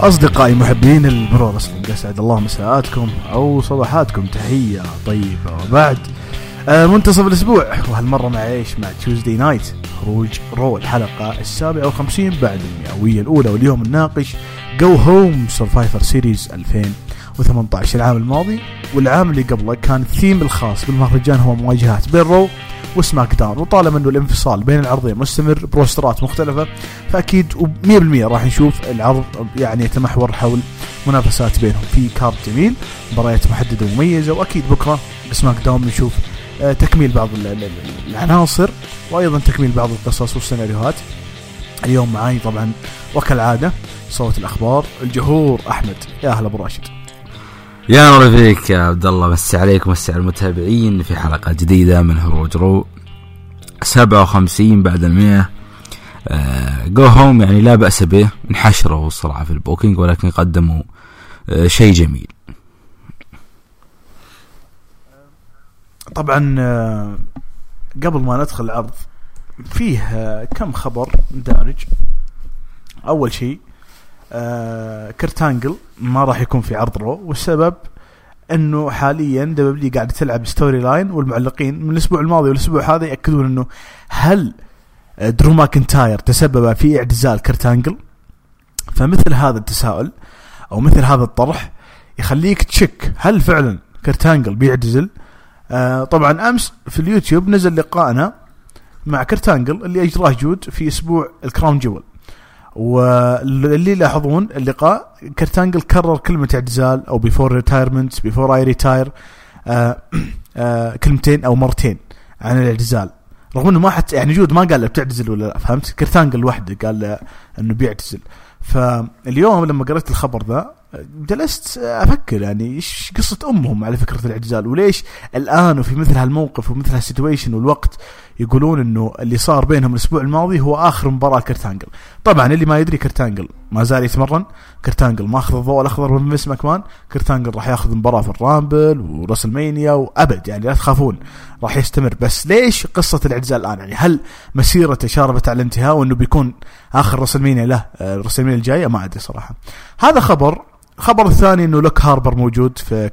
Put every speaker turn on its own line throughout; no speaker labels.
أصدقائي محبين البرو رسلينج، أسعد الله مساءاتكم أو صباحاتكم، تحية طيبة. وبعد منتصف الأسبوع، وهالمرة مع تيوزداي نايت، خروج رو الحلقة 57 بعد المئوية الأولى، واليوم نناقش جو هوم سرفايفر سيريز 2018. العام الماضي والعام اللي قبله كان الثيم الخاص بالمهرجان هو مواجهات بين رو وسماك داون، وطالما انه الانفصال بين العرضين مستمر بروسترات مختلفة، فاكيد 100% راح نشوف العرض يعني يتمحور حول منافسات بينهم في كارد جميل، مباريات محددة ومميزة، واكيد بكرة بسماك داون نشوف تكميل بعض العناصر وايضا تكميل بعض القصص والسيناريوهات. اليوم معاي طبعا وكالعادة صوت الاخبار الجهور احمد. يا اهلا ابو راشد.
يا مرحبا فيك يا عبد الله، مسي عليكم ومسي على المتابعين في حلقة جديدة من هروج رو 57 بعد 100. جو هوم يعني لا بأس به، انحشروا الصراحة في البوكينج ولكن قدموا شيء جميل.
طبعا قبل ما ندخل العرض فيه كم خبر دارج. أول شيء كرتانجل ما راح يكون في عرض رو، والسبب انه حاليا دبليو قاعد تلعب ستوري لاين، والمعلقين من الاسبوع الماضي والاسبوع هذا ياكدون انه هل درو ماكنتاير تسبب في اعتزال كرتانجل. فمثل هذا التساؤل او مثل هذا الطرح يخليك تشك هل فعلا كرتانجل بيعتزل. طبعا امس في اليوتيوب نزل لقائنا مع كرتانجل اللي اجراه جود في اسبوع الكراون جول، واللي يلاحظون اللقاء كرتانجل كرر كلمة اعتزال أو before retirement before I retire كلمتين أو مرتين عن الاعتزال، رغم أنه ما حتى يعني جود ما قال له بتعتزل ولا لا، فهمت؟ كرتانجل وحده قال له أنه بيعتزل. فاليوم لما قرأت الخبر ذا جلست أفكر يعني إيش قصة أمهم على فكرة الاعتزال، وليش الآن وفي مثل هالموقف ومثل هالسيتويشن والوقت يقولون إنه اللي صار بينهم الأسبوع الماضي هو آخر مباراة كرتانجل. طبعا اللي ما يدري كرتانجل ما زال يتمرن، كرتانجل ما أخذ الضوء الأخضر من فينس ماكمان، كرتانجل راح يأخذ مباراة في الرامبل وراسلمانيا وأبد، يعني لا تخافون راح يستمر. بس ليش قصة الاعتزال الآن؟ يعني هل مسيرته شاربت على الانتهاء وإنه بيكون آخر راسلمانيا له راسلمانيا الجاية؟ ما أدري صراحة. هذا خبر الثاني انه لوك هاربر موجود في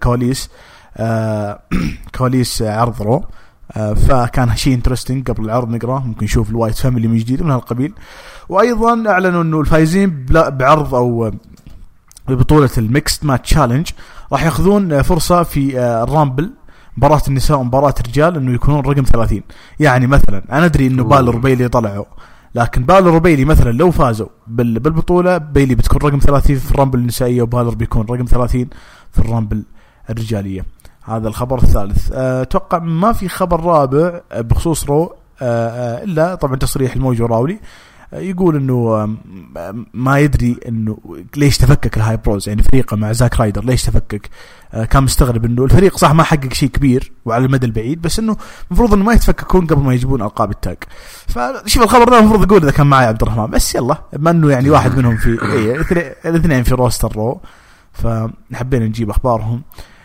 كواليس عرض رو، فكان شيء انترستينج قبل العرض نقراه، ممكن نشوف الوايت فاميلي من جديد من هالقبيل. وايضا اعلنوا انه الفايزين بعرض او ببطولة الميكست ماتش تشالنج راح ياخذون فرصة في الرامبل، مباراة النساء ومباراة الرجال، انه يكونون رقم 30. يعني مثلا انا ادري انه بالر وبيلي طلعوا، لكن بالر وبيلي مثلا لو فازوا بالبطولة بيلي بتكون رقم 30 في الرامبل النسائية، وبالر بيكون رقم 30 في الرامبل الرجالية. هذا الخبر الثالث. أتوقع ما في خبر رابع بخصوص رو إلا طبعا تصريح الموجو راولي يقول انه ما يدري انه ليش تفكك الهاي بروز، يعني فريقه مع زاك رايدر ليش تفكك. كان مستغرب انه الفريق صح ما حقق شيء كبير وعلى المدى البعيد، بس انه المفروض انه ما يتفككون قبل ما يجيبون القاب التاج. فشوف الخبر ده المفروض اقول اذا كان معي عبد الرحمن، بس يلا بما انه يعني واحد منهم في الاثنين في روستر رو، فنحبين نجيب اخبارهم.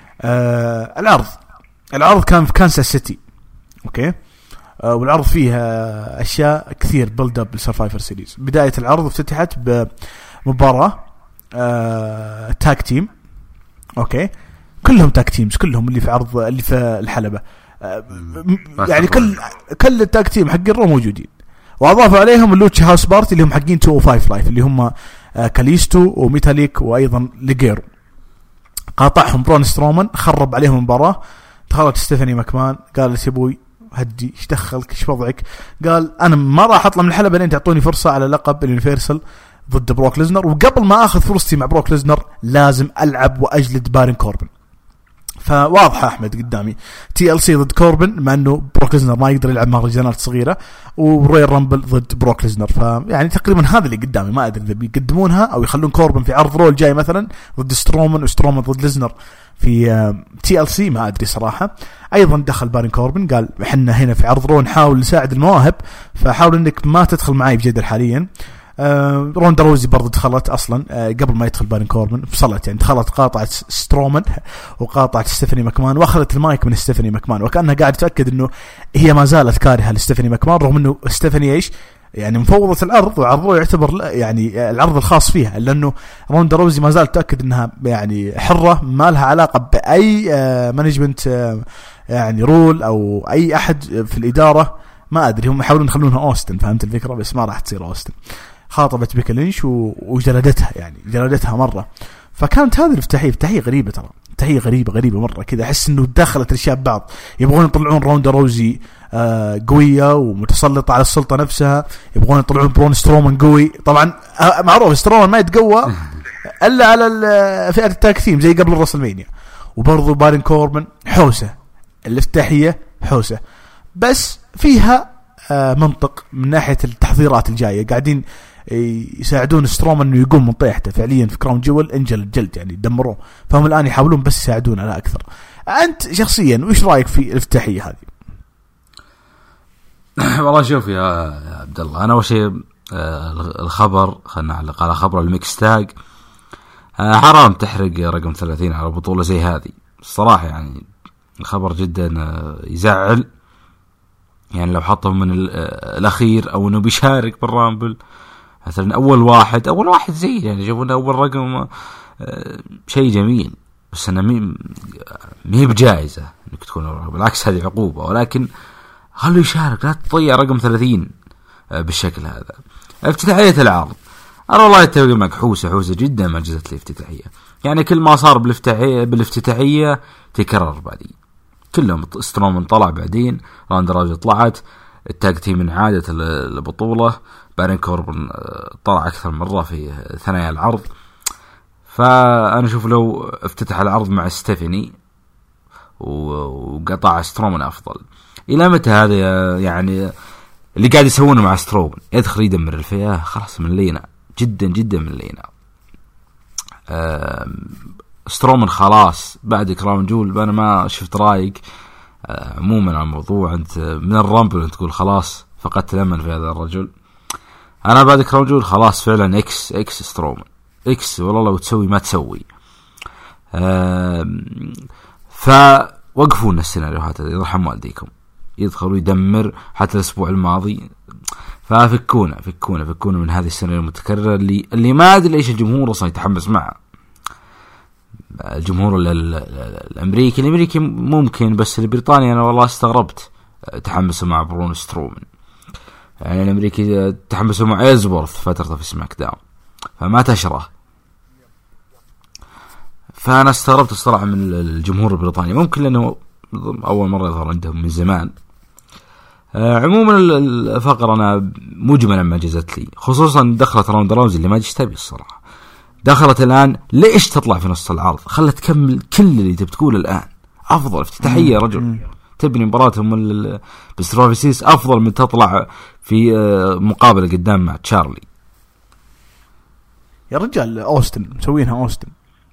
العرض كان في كانساس سيتي، اوكي، والعرض فيها أشياء كثير بلد أب للسرفايفر سيريز. بداية العرض افتتحت بمباراة تاك تيم، أوكي، كلهم تاك تيمز، كلهم اللي في عرض اللي في الحلبة، يعني كل التاك تيم حق الرو موجودين، وأضافوا عليهم اللوتشا هاوس بارتي اللي هم حقين 205 لايف اللي هم كاليستو وميتاليك وأيضا ليجيرو. قاطعهم برون سترومان، خرب عليهم المباراة. دخلت ستيفاني ماكمان قالت يا ابوي هدي، ايش دخلك، ايش وضعك؟ قال انا ما راح اطلع من الحلبة لين تعطوني فرصة على لقب اليونيفرسال ضد بروك ليزنر، وقبل ما اخذ فرصتي مع بروك ليزنر لازم العب واجلد بارن كوربن. فواضحة احمد قدامي TLC ضد كوربن، مع انه بروك ليزنر ما يقدر يلعب مهرجانات صغيرة، ورويال رامبل ضد بروك ليزنر. فيعني تقريبا هذا اللي قدامي، ما ادري اذا بيقدمونها او يخلون كوربن في عرض رول جاي مثلا ضد سترومان وسترومان ضد ليزنر في TLC، ما أدري صراحة. أيضا دخل بارن كوربن قال إحنا هنا في عرض رو نحاول نساعد المواهب، فحاول إنك ما تدخل معي بجدل حاليا. روندا روزي برضو دخلت أصلا قبل ما يدخل بارن كوربن، فصلت يعني دخلت قاطعت سترومان وقاطعت ستيفاني ماكمان، وأخذت المايك من ستيفاني ماكمان، وكأنها قاعد تتأكد إنه هي ما زالت كارهة لستيفاني ماكمان، رغم إنه ستيفاني إيش يعني مفوضة العرض وعرضوه يعتبر يعني العرض الخاص فيها، لأنه روندا روزي ما زالت تأكد أنها يعني حرة، ما لها علاقة بأي مانجمنت يعني رول أو أي أحد في الإدارة. ما أدري هم يحاولون يخلونها أوستن، فهمت الفكرة؟ بس ما راح تصير أوستن. خاطبت بيكي لينش وجلدتها، يعني جلدتها مرة. فكانت هذه الافتتاحية غريبة، ترى افتتاحية غريبة مرة كذا. أحس إنه دخلت الأشياء ببعض، يبغون يطلعون روندا روزي قوية ومتسلطة على السلطة نفسها، يبغون يطلعون برون سترومان قوي. طبعا معروف سترومان ما يتقوى إلا على فئة التاكتيم زي قبل الرسلمانيا. وبرضو بارين كوربن حوسة، الافتتاحية حوسة، بس فيها منطق من ناحية التحضيرات الجاية. قاعدين يساعدون سترومان انه يقوم من طيحته فعليا في كراون جول، انجل الجلد يعني دمروه. فهم الان يحاولون بس يساعدون على اكثر. انت شخصيا وش رايك في الافتتاحيه هذه؟
والله شوف يا عبد الله، انا اول شيء الخبر، خلنا نعلق على خبر الميكس تاج. حرام تحرق رقم 30 على بطوله زي هذه الصراحه، يعني الخبر جدا يزعل. يعني لو حطه من الاخير او انه بيشارك بالرامبل مثلا اول واحد زي يعني جابونا اول رقم، شيء جميل، بس انا مي بجائزه انك تكون، بالعكس هذه عقوبه. ولكن خلوا يشارك، لا تضيع رقم 30 بالشكل هذا. افتتاحيه العرض انا والله اتفق معك، حوسه جدا ما جزت لي افتتاحيه. يعني كل ما صار بالافتتاحيه تكرر بعدين، كلهم سترومان طلع، بعدين روندا روزي طلعت، التاج تيم من عادة البطولة، بارين كوربن طلع أكثر مرة في ثنايا العرض. فأنا أشوف لو افتتح العرض مع ستيفاني وقطع سترومان أفضل. إلى متى هذا يعني اللي قاعد يسوونه مع سترومان؟ يدخل يدمر الفئة، خلاص من لينا جدا من لينا. سترومان خلاص بعد كراون جول. أنا ما شفت رأيك عموما على الموضوع. أنت من الرامبل أنت تقول خلاص فقدت الأمل في هذا الرجل. أنا بعد كراون جول خلاص فعلا إكس سترومان إكس، والله لو تسوي ما تسوي. فوقفونا السيناريوهات هذه، يرحم والديكم. يدخلوا يدمر حتى الأسبوع الماضي. ففكونا من هذه السيناريو المتكررة اللي ما أدري ليش الجمهور أصلا يتحمس معها. الجمهور الأمريكي ممكن، بس البريطاني أنا والله استغربت تحمسوا مع برون سترومان. يعني الأمريكي تحمسوا مع إيزورث فترة في سماك داون، فما تشره. فأنا استغربت الصراحة من الجمهور البريطاني، ممكن لأنه أول مرة يظهر عندهم من زمان. عموما الفقرة أنا مجملا ما جزت لي، خصوصا دخلت روندا روزي اللي ما تشتبه الصراحة. دخلت الآن ليش تطلع في نص العرض؟ خلت تكمل كل اللي تبي تقوله الآن. أفضل افتتاحية يا رجل. تبني مباراتهم بالسترافيسيس أفضل من تطلع في مقابلة قدام مع تشارلي.
يا رجال أوستن مسوينها أوستن.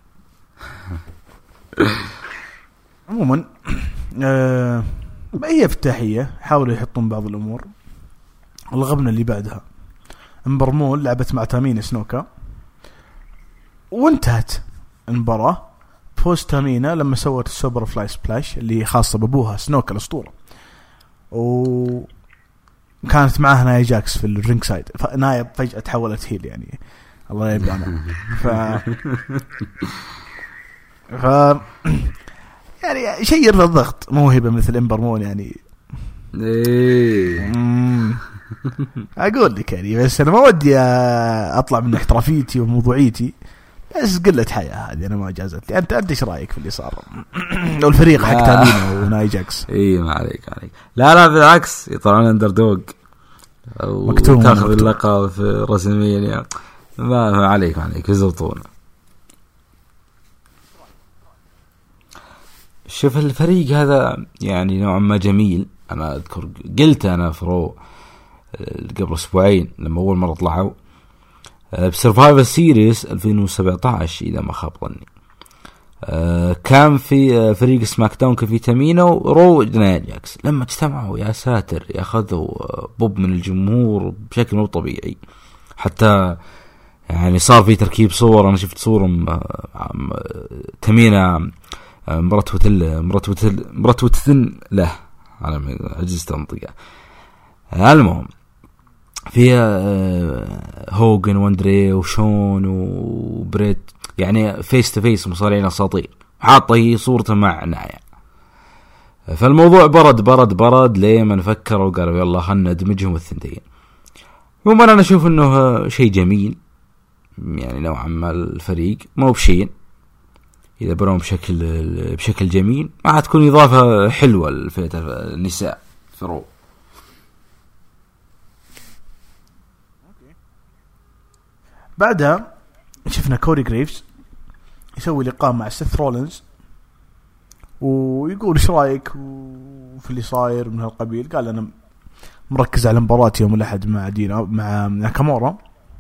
عموما هي افتتاحية، حاولوا يحطون بعض الأمور. الغبنة اللي بعدها امبرمول لعبت مع تامينا سنوكا، وانتهت المباراة بوست تامينا لما سوت السوبر فلاي سبلاش اللي خاصة بابوها سنوكا الأسطورة، وكانت معها نايا جاكس في الرينج سايد. نايا فجأة تحولت هيل، يعني الله يبلعنا. يعني شيء يرفع الضغط، موهبة مثل امبرمول يعني. أقول لك يعني، بس أنا ما ودي أطلع من احترافيتي وموضوعيتي، بس قلة حياة هذه أنا ما جازت لي. أنت إيش رأيك في اللي صار؟ لو الفريق حق تامينا وناي جاكس.
ما عليك. لا بالعكس، يطلعون أندردوغ مكتوم تاخذ اللقب في رسميا. ما عليك يزبطون. شوف الفريق هذا يعني نوعا ما جميل. أنا أذكر قلت أنا فرو قبل أسبوعين لما أول مرة طلعوا بسرفايفر سيريس 2017 إذا ما خاب ظني، كان في فريق سماك داون، كان في تامينا ورو نايا جاكس. لما اجتمعوا يا ساتر ياخذوا بوب من الجمهور بشكل مو طبيعي. حتى يعني صار في تركيب صور. أنا شفت صورة تامينا مرت وتثن له، أنا عجزت أنطقها. المهم فيها هوجن واندري وشون وبريت، يعني فيس تو فيس مصارعين اساطير، حاطه صورته مع نايا. فالموضوع برد لما فكروا وقالوا يلا خلنا ندمجهم الثنتين. عموما انا اشوف انه شيء جميل يعني نوعا ما الفريق مو بشين، اذا بنوا بشكل جميل ما تكون اضافه حلوه لفئه النساء في رو.
بعدها شفنا كوري جريفز يسوي لقاء مع سيث رولينز ويقول ايش رايك وفي اللي صاير من هالقبيل. قال انا مركز على مباراة يوم الأحد مع ناكامورا،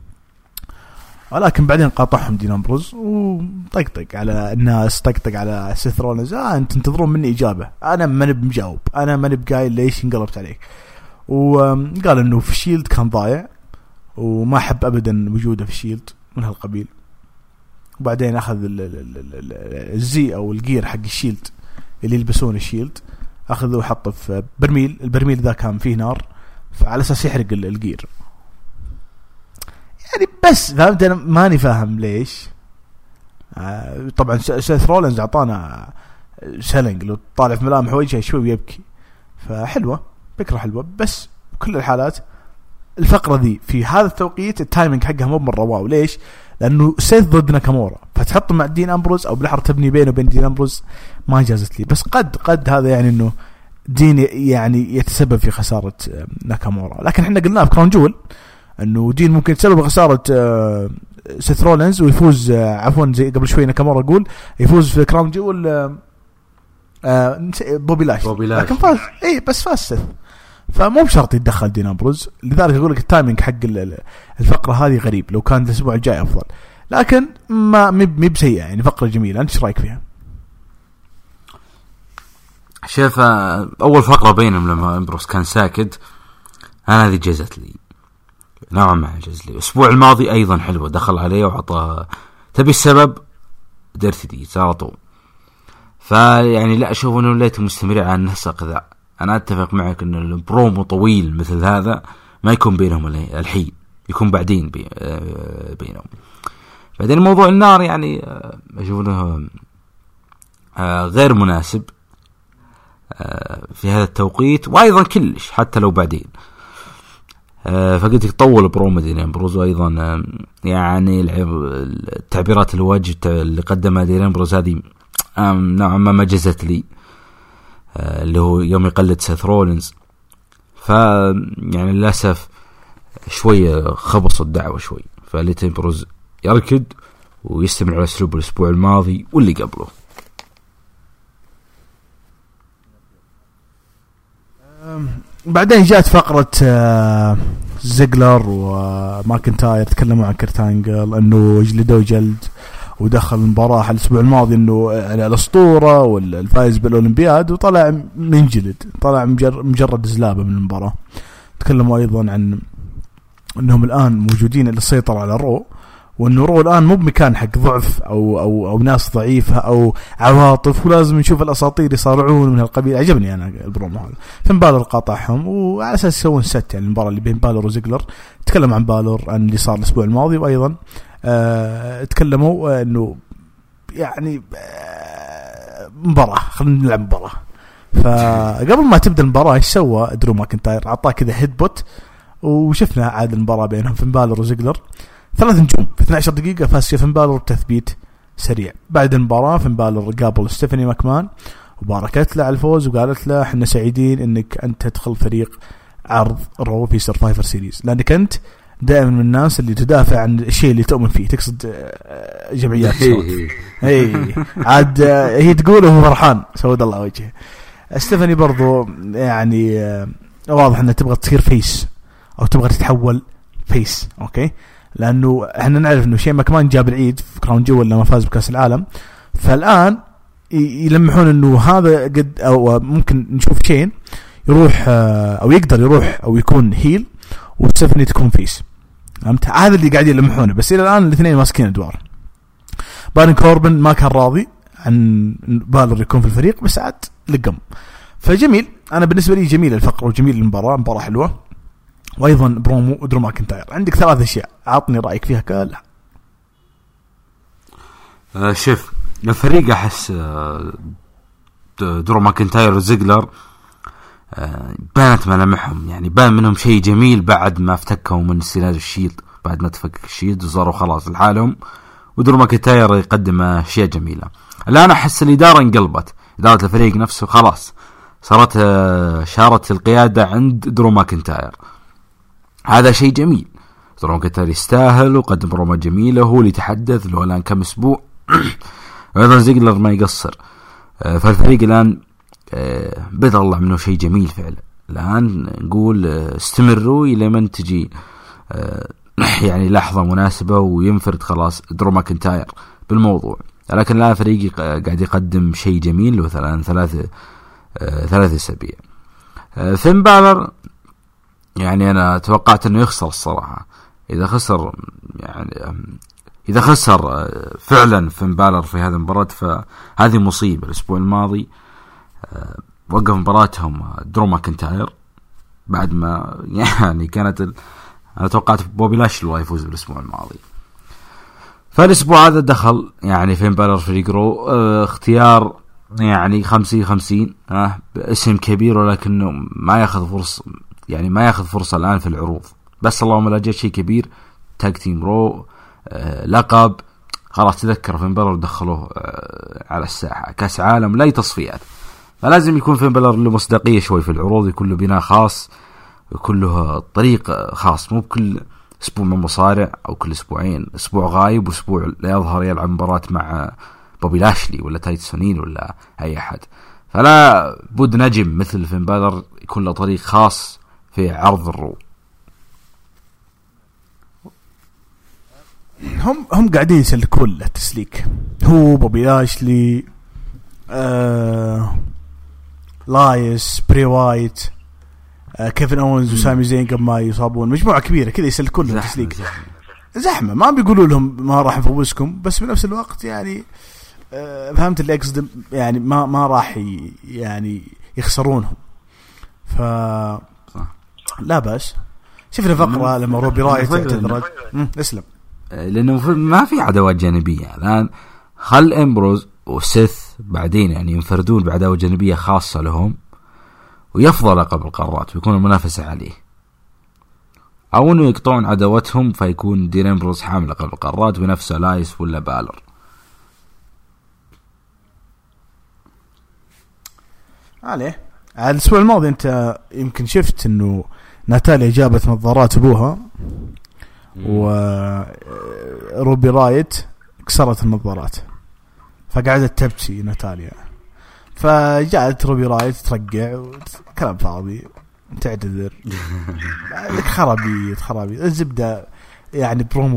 ولكن بعدين قاطعهم دين أمبروز وطقطق على الناس، طقطق على سيث رولينز. انت تنتظرون مني إجابة، أنا ما مجاوب، أنا ما بقايل ليش انقلبت عليك. وقال إنه في الشيلد كان ضايع وما حب أبدا وجوده في الشيلد من هالقبيل. وبعدين أخذ الزي أو الجير حق الشيلد اللي يلبسون الشيلد، أخذه وحطه في برميل. البرميل ذا كان فيه نار على أساس يحرق الجير يعني. بس فهمت أنا ماني فاهم ليش. طبعا سيث رولينز أعطانا سيلينج، لو طالع في ملامح وجهه شوي يبكي، فحلوة فكرة حلوة. بس بكل الحالات الفقرة ذي في هذا التوقيت التايمينج حقها مو مرة واو. ليش؟ لأنه سيث ضد ناكامورا، فتحط مع دين أمبروز أو بالأحرى تبني بينه وبين دين أمبروز ما جازت لي. بس قد هذا يعني إنه دين يعني يتسبب في خسارة ناكامورا. لكن إحنا قلنا في كراون جول إنه دين ممكن يتسبب خسارة سيث رولينز ويفوز، عفوا زي قبل شوي ناكامورا يقول يفوز في كراون جول بوبي لاش، لكن فاز بس فاز سيث، فمو بشرط يتدخل دين أمبروز. لذلك أقول لك التايمينج حق الفقرة هذه غريب، لو كان الأسبوع الجاي أفضل، لكن ما بسيئة يعني، فقرة جميلة. أنت ايش رايك فيها؟
شايف أول فقرة بينهم لما أمبروز كان ساكت، أنا هذه جزت لي نوعا ما، جزت لي. الأسبوع الماضي أيضا حلوة، دخل عليه وعطى تبي السبب درتي دي ساطو. فيعني لا أشوف أنه ليته مستمر على النسق ذا. أنا أتفق معك أن البرومو طويل مثل هذا ما يكون بينهم الحين، يكون بعدين بينهم. بعدين موضوع النار يعني أشوف أنه غير مناسب في هذا التوقيت، وأيضا كلش حتى لو بعدين. فقلت يطول برومو دين أمبروز. أيضا يعني التعبيرات الوجه اللي قدمها دين أمبروز هذه نوعا ما جزت لي، اللي هو يوم يقلد سيث رولينز. يعني للأسف شوية خبصوا الدعوة شوي، فليت أمبروز يركض ويستمر على أسلوب الأسبوع الماضي واللي قبله.
بعدين جاءت فقرة زيجلر وماكنتاير، تكلموا عن كرتانجل انه جلدوا جلد، ودخل المباراة الأسبوع الماضي إنه الأسطورة والفائز بالأولمبياد، وطلع من جلد، طلع مجرد زلابة من المباراة. تكلموا أيضا عن إنهم الآن موجودين للسيطرة على رو، وإنه رو الآن مو بمكان حق ضعف أو ناس ضعيفة أو عواطف، ولازم نشوف الأساطير يصارعون من هالقبيل. عجبني أنا البرومو هذا. فين بالور قاطعهم وعلى أساس يسوون ست يعني المباراة اللي بين بالور وزيجلر. تكلم عن بالور عن اللي صار الأسبوع الماضي، وأيضا تكلموا انه يعني مباراة، خلينا نلعب مباراة. فقبل ما تبدأ المباراة ايش سوى درو ماكنتاير؟ عطاه كذا هيد بوت، وشفنا عاد المباراة بينهم فين بالور وزيجلر 3 نجوم في 12 دقيقة. فاز فين بالور بتثبيت سريع. بعد المباراة فين بالور قابل ستيفاني ماكمان وباركت له على الفوز، وقالت له احنا سعيدين انك انت تدخل فريق عرض رو في سرفايفر سيريز، لانك انت دائما من الناس اللي تدافع عن الشيء اللي تؤمن فيه. تقصد جمعيات اي عاد هي تقول وهو فرحان سود الله وجهه. ستيفاني برضو يعني واضح انها تبغى تصير فيس او تبغى تتحول فيس، اوكي، لانه احنا نعرف انه شيء ما كمان جاب العيد في كراون جول لما فاز بكاس العالم. فالان يلمحون انه هذا قد او ممكن نشوف شيء يروح او يقدر يروح او يكون هيل وستيفاني تكون فيس. هذا اللي قاعد يلمحونه. بس الى الان الاثنين ماسكين ادوار. بارن كوربن ما كان راضي عن بالور يكون في الفريق، بس عاد لقم. فجميل، انا بالنسبه لي جميل الفقره وجميل المباراه، مباراه حلوه. وايضا برومو درو ماكنتاير. عندك 3 أشياء، عطني رايك فيها كلها.
شوف الفريق احس درو ماكنتاير وزيجلر بانت ملامحهم، يعني بان منهم شيء جميل بعد ما افتكوا من سيناريو الشيلد، بعد ما تفك الشيلد وصاروا خلاص لحالهم، ودرو ماكنتاير يقدم اشياء جميله. الان احس الاداره انقلبت، اداره الفريق نفسه خلاص صارت شارت القياده عند درو ماكنتاير. هذا شيء جميل، درو ماكنتاير يستاهل وقدم برومو جميله، هو اللي يتحدث له الان كم اسبوع. وايضا زيجلر ما يقصر. فالفريق الان بدأ الله منه شيء جميل فعلا. الان نقول استمروا الى من تجي يعني لحظه مناسبه وينفرد خلاص درو ماكنتاير بالموضوع. لكن الان فريقي قاعد يقدم شيء جميل له ثلاث اسابيع. فين بالر يعني انا توقعت انه يخسر الصراحه. اذا خسر فعلا فين بالر في هذه المباراة فهذه مصيبة. الاسبوع الماضي وقف مباراتهم درو ماكنتاير بعد ما يعني كانت انا توقعت بوبي لاشلي هو يفوز بالاسبوع الماضي. فالاسبوع هذا دخل يعني فين بالر فريق رو اختيار يعني 50-50 اسم كبير، ولكنه ما ياخذ فرصة الان في العروض. بس اللهم لا جاء شيء كبير تاج تيم رو لقب خلاص. تذكر فين بالر دخلوه على الساحة كاس عالم لا تصفيات، فلازم يكون فين بالر له مصداقية شوي في العروض، يكون له بناء خاص، يكون له طريق خاص، مو بكل اسبوع من مصارع او كل اسبوعين اسبوع غايب واسبوع لا يظهر يلعب مباراة مع بوبي لاشلي ولا تايتسونين ولا اي احد. فلا بد نجم مثل فين بالر يكون له طريق خاص في عرض الرو.
هم قاعدين يسلكون له تسليك، هو بوبي لاشلي لايس بري وايت كيفن اونز وسامي زين قبل ما يصابون، مجموعة كبيرة كذا يسلكون له تسليك. زحمة ما بيقولوا لهم ما راح نفوزكم، بس بنفس الوقت يعني فهمت اللي أقصد، يعني ما راح يعني يخسرونهم. لا بس شفنا فقرة لما روبي رايت اعتذر. اسلم.
لأنه ما في عداوات جانبية الآن. خل إمبروز وسيث بعدين يعني ينفردون بعداوة جانبية خاصة لهم ويفضل لقب القارات ويكون المنافسة عليه، أو إنه يقطعون عداوتهم فيكون دين إمبروز حامل لقب القارات بنفسه لايس ولا بالر.
على الأسبوع الماضي أنت يمكن شفت إنه ناتاليا جابت نظارات أبوها وروبي رايت كسرت النظارات، فقعدت تبكي ناتاليا، فجاءت روبي رايت ترقع كلام فاضي تعتذر. لك خرابيط الزبدة يعني برومو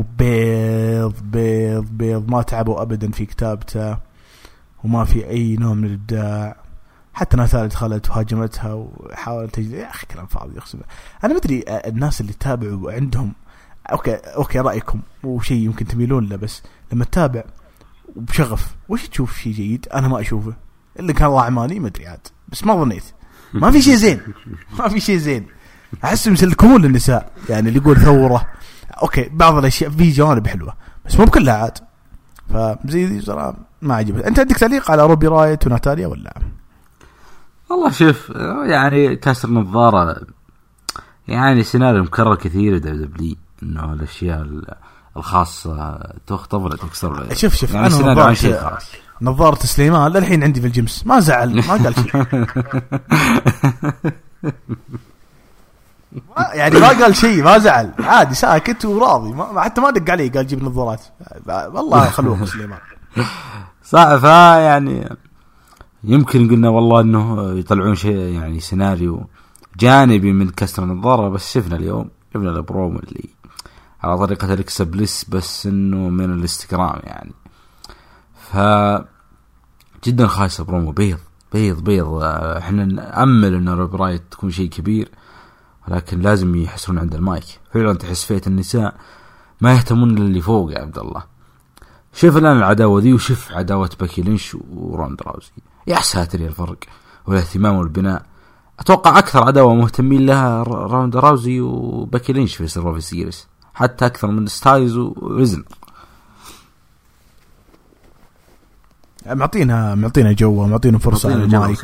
بيض ما تعبوا أبدا في كتابته وما في أي نوع من الإبداع. حتى ناتاليا دخلت وهاجمتها وحاولت تجري، يا أخي كلام فاضي يقسم. أنا مدري الناس اللي تابعوا عندهم أوكي رأيكم وشيء يمكن تميلون له، بس لما تتابع وبشغف وش تشوف شيء جيد؟ أنا ما أشوفه اللي كان الله عماني ما أدري عاد، بس ما ظنيت ما في شيء زين. أحس يسلكون للنساء يعني اللي يقول ثورة أوكي بعض الأشياء في جوانب حلوة بس مو بكلها عاد. فزي ذي صراحة ما عجبت. أنت عندك تعليق على روبي رايت وناتاليا ولا؟
والله شوف يعني كسر نظارة يعني سيناريو مكرر كثير دبلي إنه الأشياء الخاصة تختبر تكسر.
شوف
يعني سيناريو عن شيء خاص.
نظارة سليمان للحين عندي في الجيمس ما زعل ما قال شيء يعني ما قال شيء ما زعل عادي ساكت وراضي حتى ما دق عليه قال جيب نظارات والله خلوه سليمان
صح. يعني يمكن قلنا والله انه يطلعون شيء يعني سيناريو جانبي من كسر النظارة، بس شفنا اليوم شفنا البرومو اللي على طريقة الإكسبلس بس انه من الانستغرام يعني. جدا خايسة برومو بيض. احنا نأمل ان روبي رايت تكون شيء كبير، ولكن لازم يحسرون عند المايك. فعلا تحس فئة النساء ما يهتمون للي فوق يا عبد الله. شوف الآن العداوة ذي وشوف عداوة باكي لينش وروند راوزي، يا ساتر يا الفرق والاهتمام والبناء. اتوقع اكثر عداوه مهتمين لها راوند راوزي وباكي لينش في سيرفايفر سيريس، حتى اكثر من ستايلز وريزن.
معطينا جو، معطينا فرصه على المايك.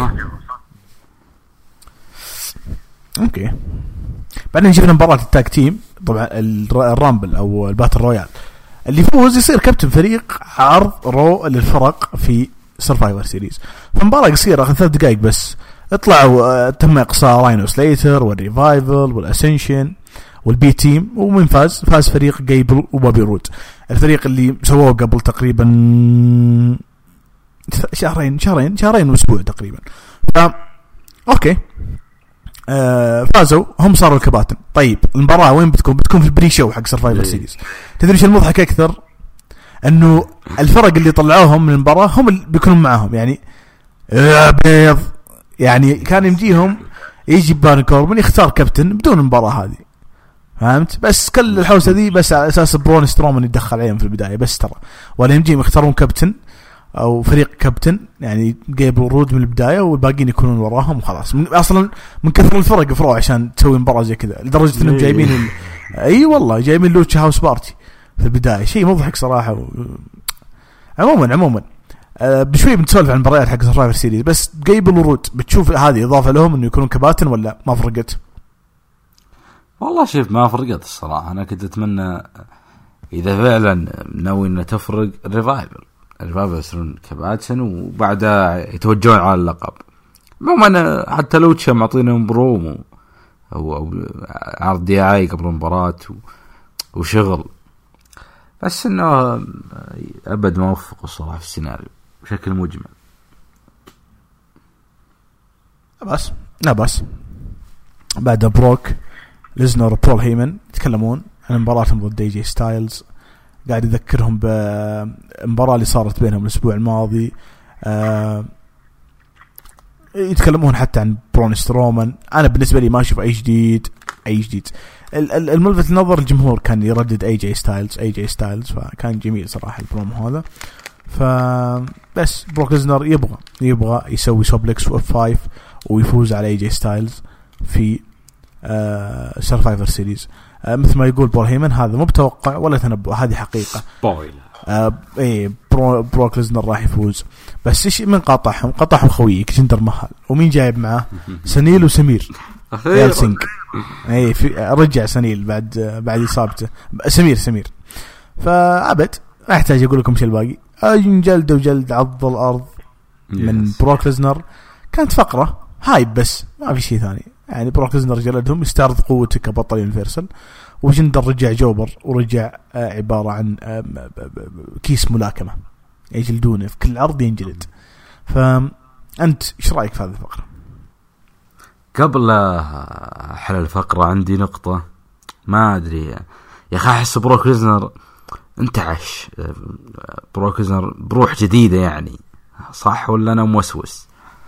اوكي، بعدين جبنا مباراه التاج تيم. طبعا الرامبل او الباتل رويال اللي يفوز يصير كابتن فريق عرض رو للفرق في سرفايفر سيريز. فمباراه قصيره 3 دقائق بس. اطلعوا تم اقصاء راينو سليتر والريفايفل والاسنشن والبي تيم، ومن فاز فريق جيبل وبابي رود، الفريق اللي سووه قبل تقريبا شهرين واسبوع تقريبا. اوكي، فازوا هم، صاروا الكباتن. طيب المباراة وين بتكون في البري شو حق سرفايفر سيريز. تدري ايش المضحك اكثر؟ انه الفرق اللي طلعوهم من المباراة هم اللي بيكونوا معاهم. يعني بيض، يعني كان يمجيهم يجي بارن كوربن يختار كابتن بدون المباراة هذه، فهمت؟ بس كل الحوسة دي بس على اساس برون سترومان يتدخل عليهم في البداية بس ترى، ولا يمجيهم يختارون كابتن او فريق كابتن، يعني جايبوا رود من البدايه والباقيين يكونون وراهم وخلاص. اصلا من كثر الفرق فروا عشان تسوي مباراه زي كذا، لدرجه انهم جايبين اي والله جايبين لوتشا هاوس بارتي في البدايه. شيء مضحك صراحه. عموما بشوي بنتسولف عن المباريات حق سرفايفر سيريز. بس جايبوا رود، بتشوف هذه اضافه لهم انه يكونون كباتن ولا ما فرقت؟
والله شوف، ما فرقت الصراحه. انا كنت اتمنى اذا فعلا ناوي ان تفرق الريفايفل يصيرون كباتن وبعدها يتوجهون على اللقب. عموما حتى لوتشا معطينهم برومو او عرض دعاية قبل المباراة وشغل، بس انه ابد ما وفقوا الصراحة في السيناريو بشكل مجمل. بس
بعد بروك ليزنر وبول هيمن يتكلمون عن مباراتهم ضد جي ستايلز. قاعد يذكرهم بمباراة اللي صارت بينهم الأسبوع الماضي. يتكلمون حتى عن برون سترومان. أنا بالنسبة لي ما أشوف أي جديد. الملفت النظر الجمهور كان يردد أي جي ستايلز فكان جميل صراحة البرومو هذا. فبس بروك ليزنر يبغى يسوي سوبلكس و F5 ويفوز على أي جي ستايلز في سرفايفر سيريز. مثل ما يقول بول هيمن، هذا مو بتوقع ولا تنبؤ، هذه حقيقة. بروك ليزنر راح يفوز. بس ايش من قاطعهم خويك جندر مهل، ومين جايب معاه؟ سنيل وسمير يالسينج. رجع سنيل بعد إصابته. سمير فأبد ما يحتاج أقول لكم شيء الباقي. جلد عض الأرض من بروك ليزنر. كانت فقرة هايب بس ما في شيء ثاني. يعني بروك ليزنر جلدهم يستعرض قوته كبطل يونيفرسال، وجندر رجع جوبر ورجع عبارة عن كيس ملاكمة يجلدونه في كل عرض ينجلد. فأنت إيش رأيك في هذه الفقرة؟
قبل حل الفقرة عندي نقطة ما أدري يا أخي، أحس بروك ليزنر انتعش. بروك ليزنر بروح جديدة يعني، صح ولا أنا موسوس؟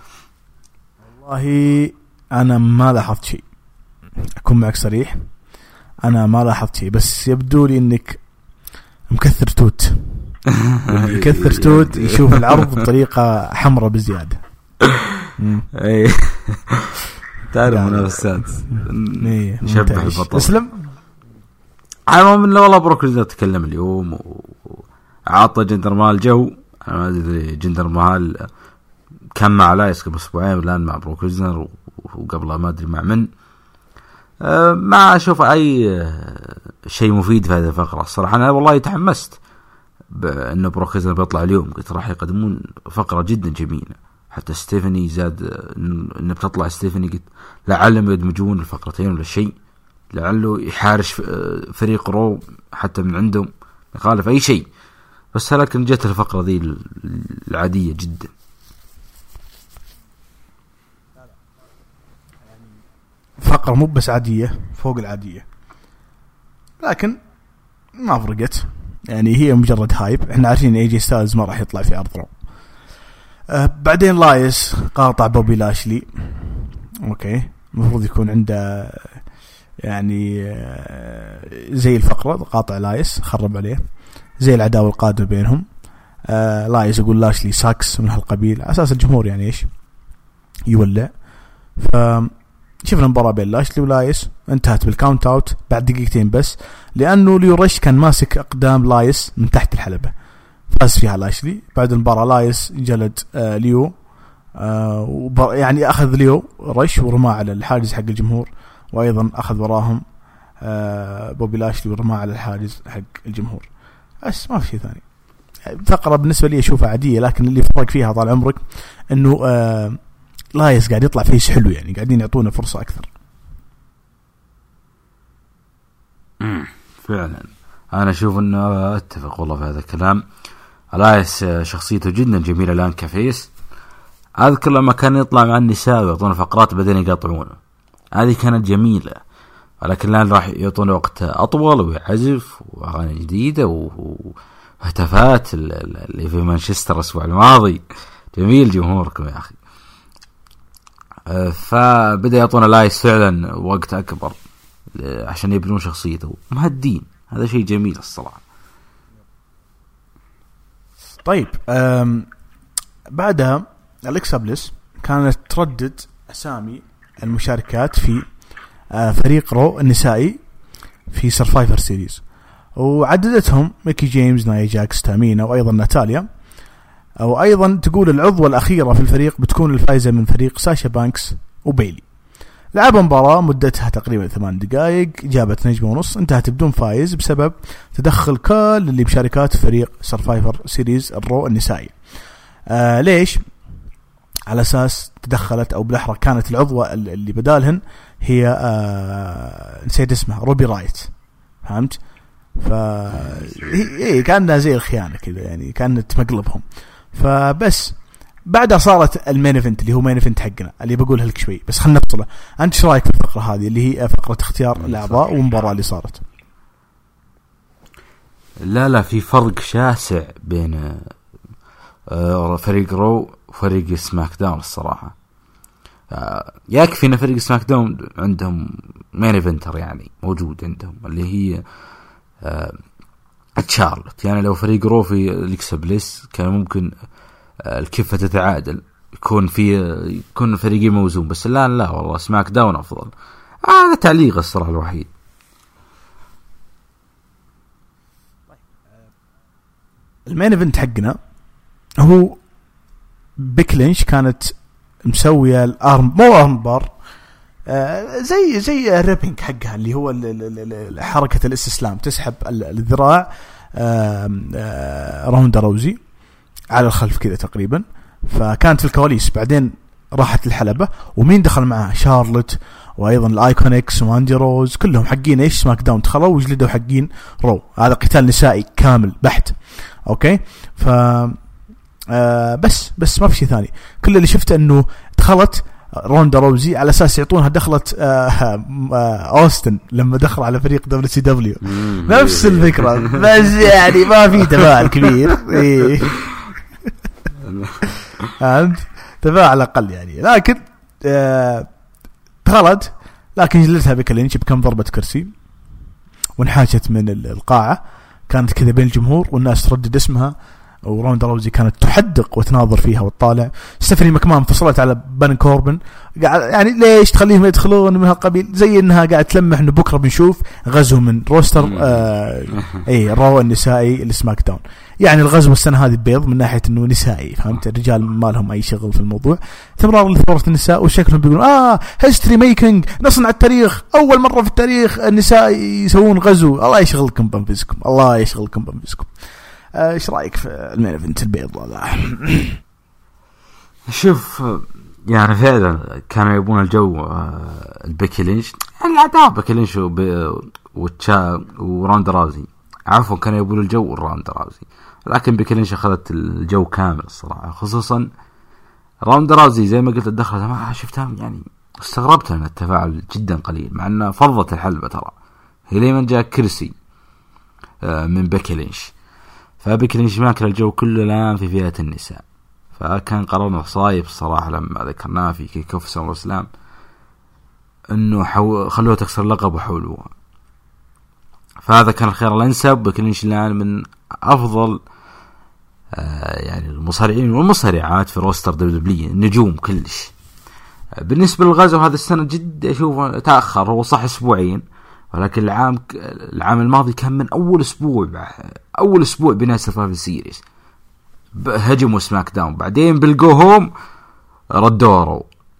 والله أنا ما لاحظت شيء، أكون معك صريح، أنا ما لاحظت شيء. بس يبدو لي إنك مكثر توت. يكثر توت يشوف العرض بطريقة حمرة بزيادة.
تعرف منافسات يشبه البطل.
اسلم.
أنا من والله بروك ليزنر تكلم اليوم وعطى جندر مال جو. أنا ما أدري جندر مال كان مع لايس قبل أسبوعين، والآن مع بروك ليزنر، وقبل ما أدري مع من. ما أشوف أي شيء مفيد في هذه الفقرة الصراحة. أنا والله تحمست بأنه بروك ليزنر بيطلع اليوم، قلت راح يقدمون فقرة جدا جميلة. حتى ستيفاني زاد إنه بتطلع ستيفاني، قلت لعلهم يدمجون الفقرتين ولا شيء، لعله يحارش فريق رو حتى من عندهم، يخالف أي شيء. بس لكن جت الفقرة ذي العادية جدا.
فقرة مو بس عادية، فوق العادية، لكن ما فرقت. يعني هي مجرد هايب. احنا عارفين اي جي ستايلز ما راح يطلع في عرض رو. بعدين لايس قاطع بوبي لاشلي. اوكي، المفروض يكون عنده يعني زي الفقرة، قاطع لايس خرب عليه زي العداوة القادمة بينهم. لايس يقول لاشلي ساكس من هالقبيل، على اساس الجمهور يعني ايش يولع. شفنا المباراة بين لاشلي ولايس انتهت بالكاونت اوت بعد دقيقتين بس، لانه ليو رش كان ماسك اقدام لايس من تحت الحلبة، فاز فيها لاشلي. بعد المباراة لايس جلد ليو، يعني اخذ ليو رش ورماه على الحاجز حق الجمهور، وايضا اخذ وراهم بوبي لاشلي ورماه على الحاجز حق الجمهور. بس ما في شيء ثاني. فقرة بالنسبة لي اشوفها عادية، لكن اللي فرق فيها طال عمرك انه لايس قاعد يطلع فيس حلو، يعني قاعدين يعطونا فرصة اكثر.
فعلا انا اشوف انه اتفق والله في هذا الكلام. لايس شخصيته جدا جميلة الان كفيس. اذكر لما كان يطلع مع النساء ويعطونا فقرات بعدين يقاطعونه، هذه كانت جميلة، ولكن الان راح يعطونا وقت اطول ويعزف واغاني جديدة وهتافات اللي في مانشستر الاسبوع الماضي. جميل جمهوركم يا اخي. فبدأ يعطونا لايس فعلا وقت أكبر عشان يبنون شخصيته مهدين. هذا شيء جميل الصراحة.
طيب بعدها أليكسا بليس كانت تردد أسامي المشاركات في فريق رو النسائي في سرفايفر سيريز، وعددتهم ميكي جيمس، نايا جاكس، تامينا، وأيضا ناتاليا. وأيضا تقول العضوة الأخيرة في الفريق بتكون الفائزة من فريق ساشا بانكس وبيلي. لعب مباراة مدتها تقريبا 8 دقائق، جابت نجمة ونص، انتهت بدون فائز بسبب تدخل كل اللي بشاركات فريق سرفايفر سيريز الرو النسائي. ليش؟ على أساس تدخلت أو بالأحرى كانت العضوة اللي بدالهن هي نسيت اسمها، روبي رايت، فهمت؟ فهي كانها زي الخيانة كذا، يعني كانت مقلبهم. فبس بعدها صارت المين ايفنت اللي هو مين ايفنت حقنا اللي بقولها لك شوي، بس خلنا نفصله. انت ايش رايك في الفقره هذه اللي هي فقره اختيار الاعضاء والمباراه اللي صارت؟
لا في فرق شاسع بين فريق رو وفريق سماك داون الصراحه. يكفي ان فريق سماك داون عندهم مين ايفنتر يعني موجود عندهم اللي هي تشارلوت. يعني لو فريق رو في أليكسا بليس كان ممكن الكفة تتعادل، يكون فريقي موزون، بس الآن لا والله سماك داون أفضل. هذا تعليق الصراحة الوحيد.
المين ايفنت حقنا هو بيكلينش كانت مسوية الارم، مو ارم بار، زي الريبينج حقها اللي هو حركة الاستسلام، تسحب الذراع روندا روزي على الخلف كذا تقريبا. فكانت في الكواليس، بعدين راحت الحلبة، ومين دخل معها؟ شارلوت، وايضا الايكونيكس وماندي روز، كلهم حقين ايش؟ سماك داون. دخلوا وجلدوا حقين رو. هذا قتال نسائي كامل بحت. اوكي ف بس ما في شيء ثاني. كل اللي شفته انه دخلت روندا روزي على اساس يعطونها دخلت اوستن لما دخل على فريق WCW، نفس الفكرة، بس يعني ما في تفاعل كبير. تفاعل اقل يعني، لكن دخلت، لكن جلتها بكلينش بكم ضربة كرسي وانحاشت من القاعة. كانت كذا بين الجمهور والناس تردد اسمها، وروندا روزي كانت تحدق وتناظر فيها وتطالع. ستيفاني ماكمان فصلت على بان كوربن، يعني ليش تخليهم يدخلون من هالقبيل؟ زي انها قاعد تلمح انه بكره بنشوف غزو من روستر الرو النسائي السماك داون. يعني الغزو السنه هذه بيض من ناحيه انه نسائي، فهمت؟ الرجال ما لهم اي شغل في الموضوع. تمرار لثوره النساء، وشكلهم بيقولون هيستوري ميكينج، نصنع التاريخ، اول مره في التاريخ النساء يسوون غزو. الله يشغلكم بانفسكم، الله يشغلكم بانفسكم. ايش رايك في المين ايفنت البيض هذا؟
شوف يعني فعلا كانوا يبون الجو البيكي لينش، العداء بيكي لينش وروندا راوزي، عفوا كانوا يبون الجو روندا راوزي، لكن بيكي لينش اخذت الجو كامل الصراحه. خصوصا روندا راوزي زي ما قلت الدخله ما شفتها، يعني استغربت ان التفاعل جدا قليل، مع انها فرضت الحلبة ترى. هي لما جاء كرسي من بيكي لينش، فبيكي لينش ماكل الجو كله الآن في فئة النساء. فكان قرارنا صايب الصراحة لما ذكرناه في كيك اوف سمر سلام انه خلوها تكسر اللقب وحولوها. فهذا كان الخيار الانسب. بيكي لينش الآن من افضل يعني المصارعين والمصارعات في روستر دبليو، نجوم كلش. بالنسبة للغزو هذا السنة جد أشوفه تأخر، هو صح أسبوعين، ولكن العام الماضي كان من أول أسبوع بناء سرفايفل سيريز هجموا سماك داون، بعدين بالجو هوم ردوا،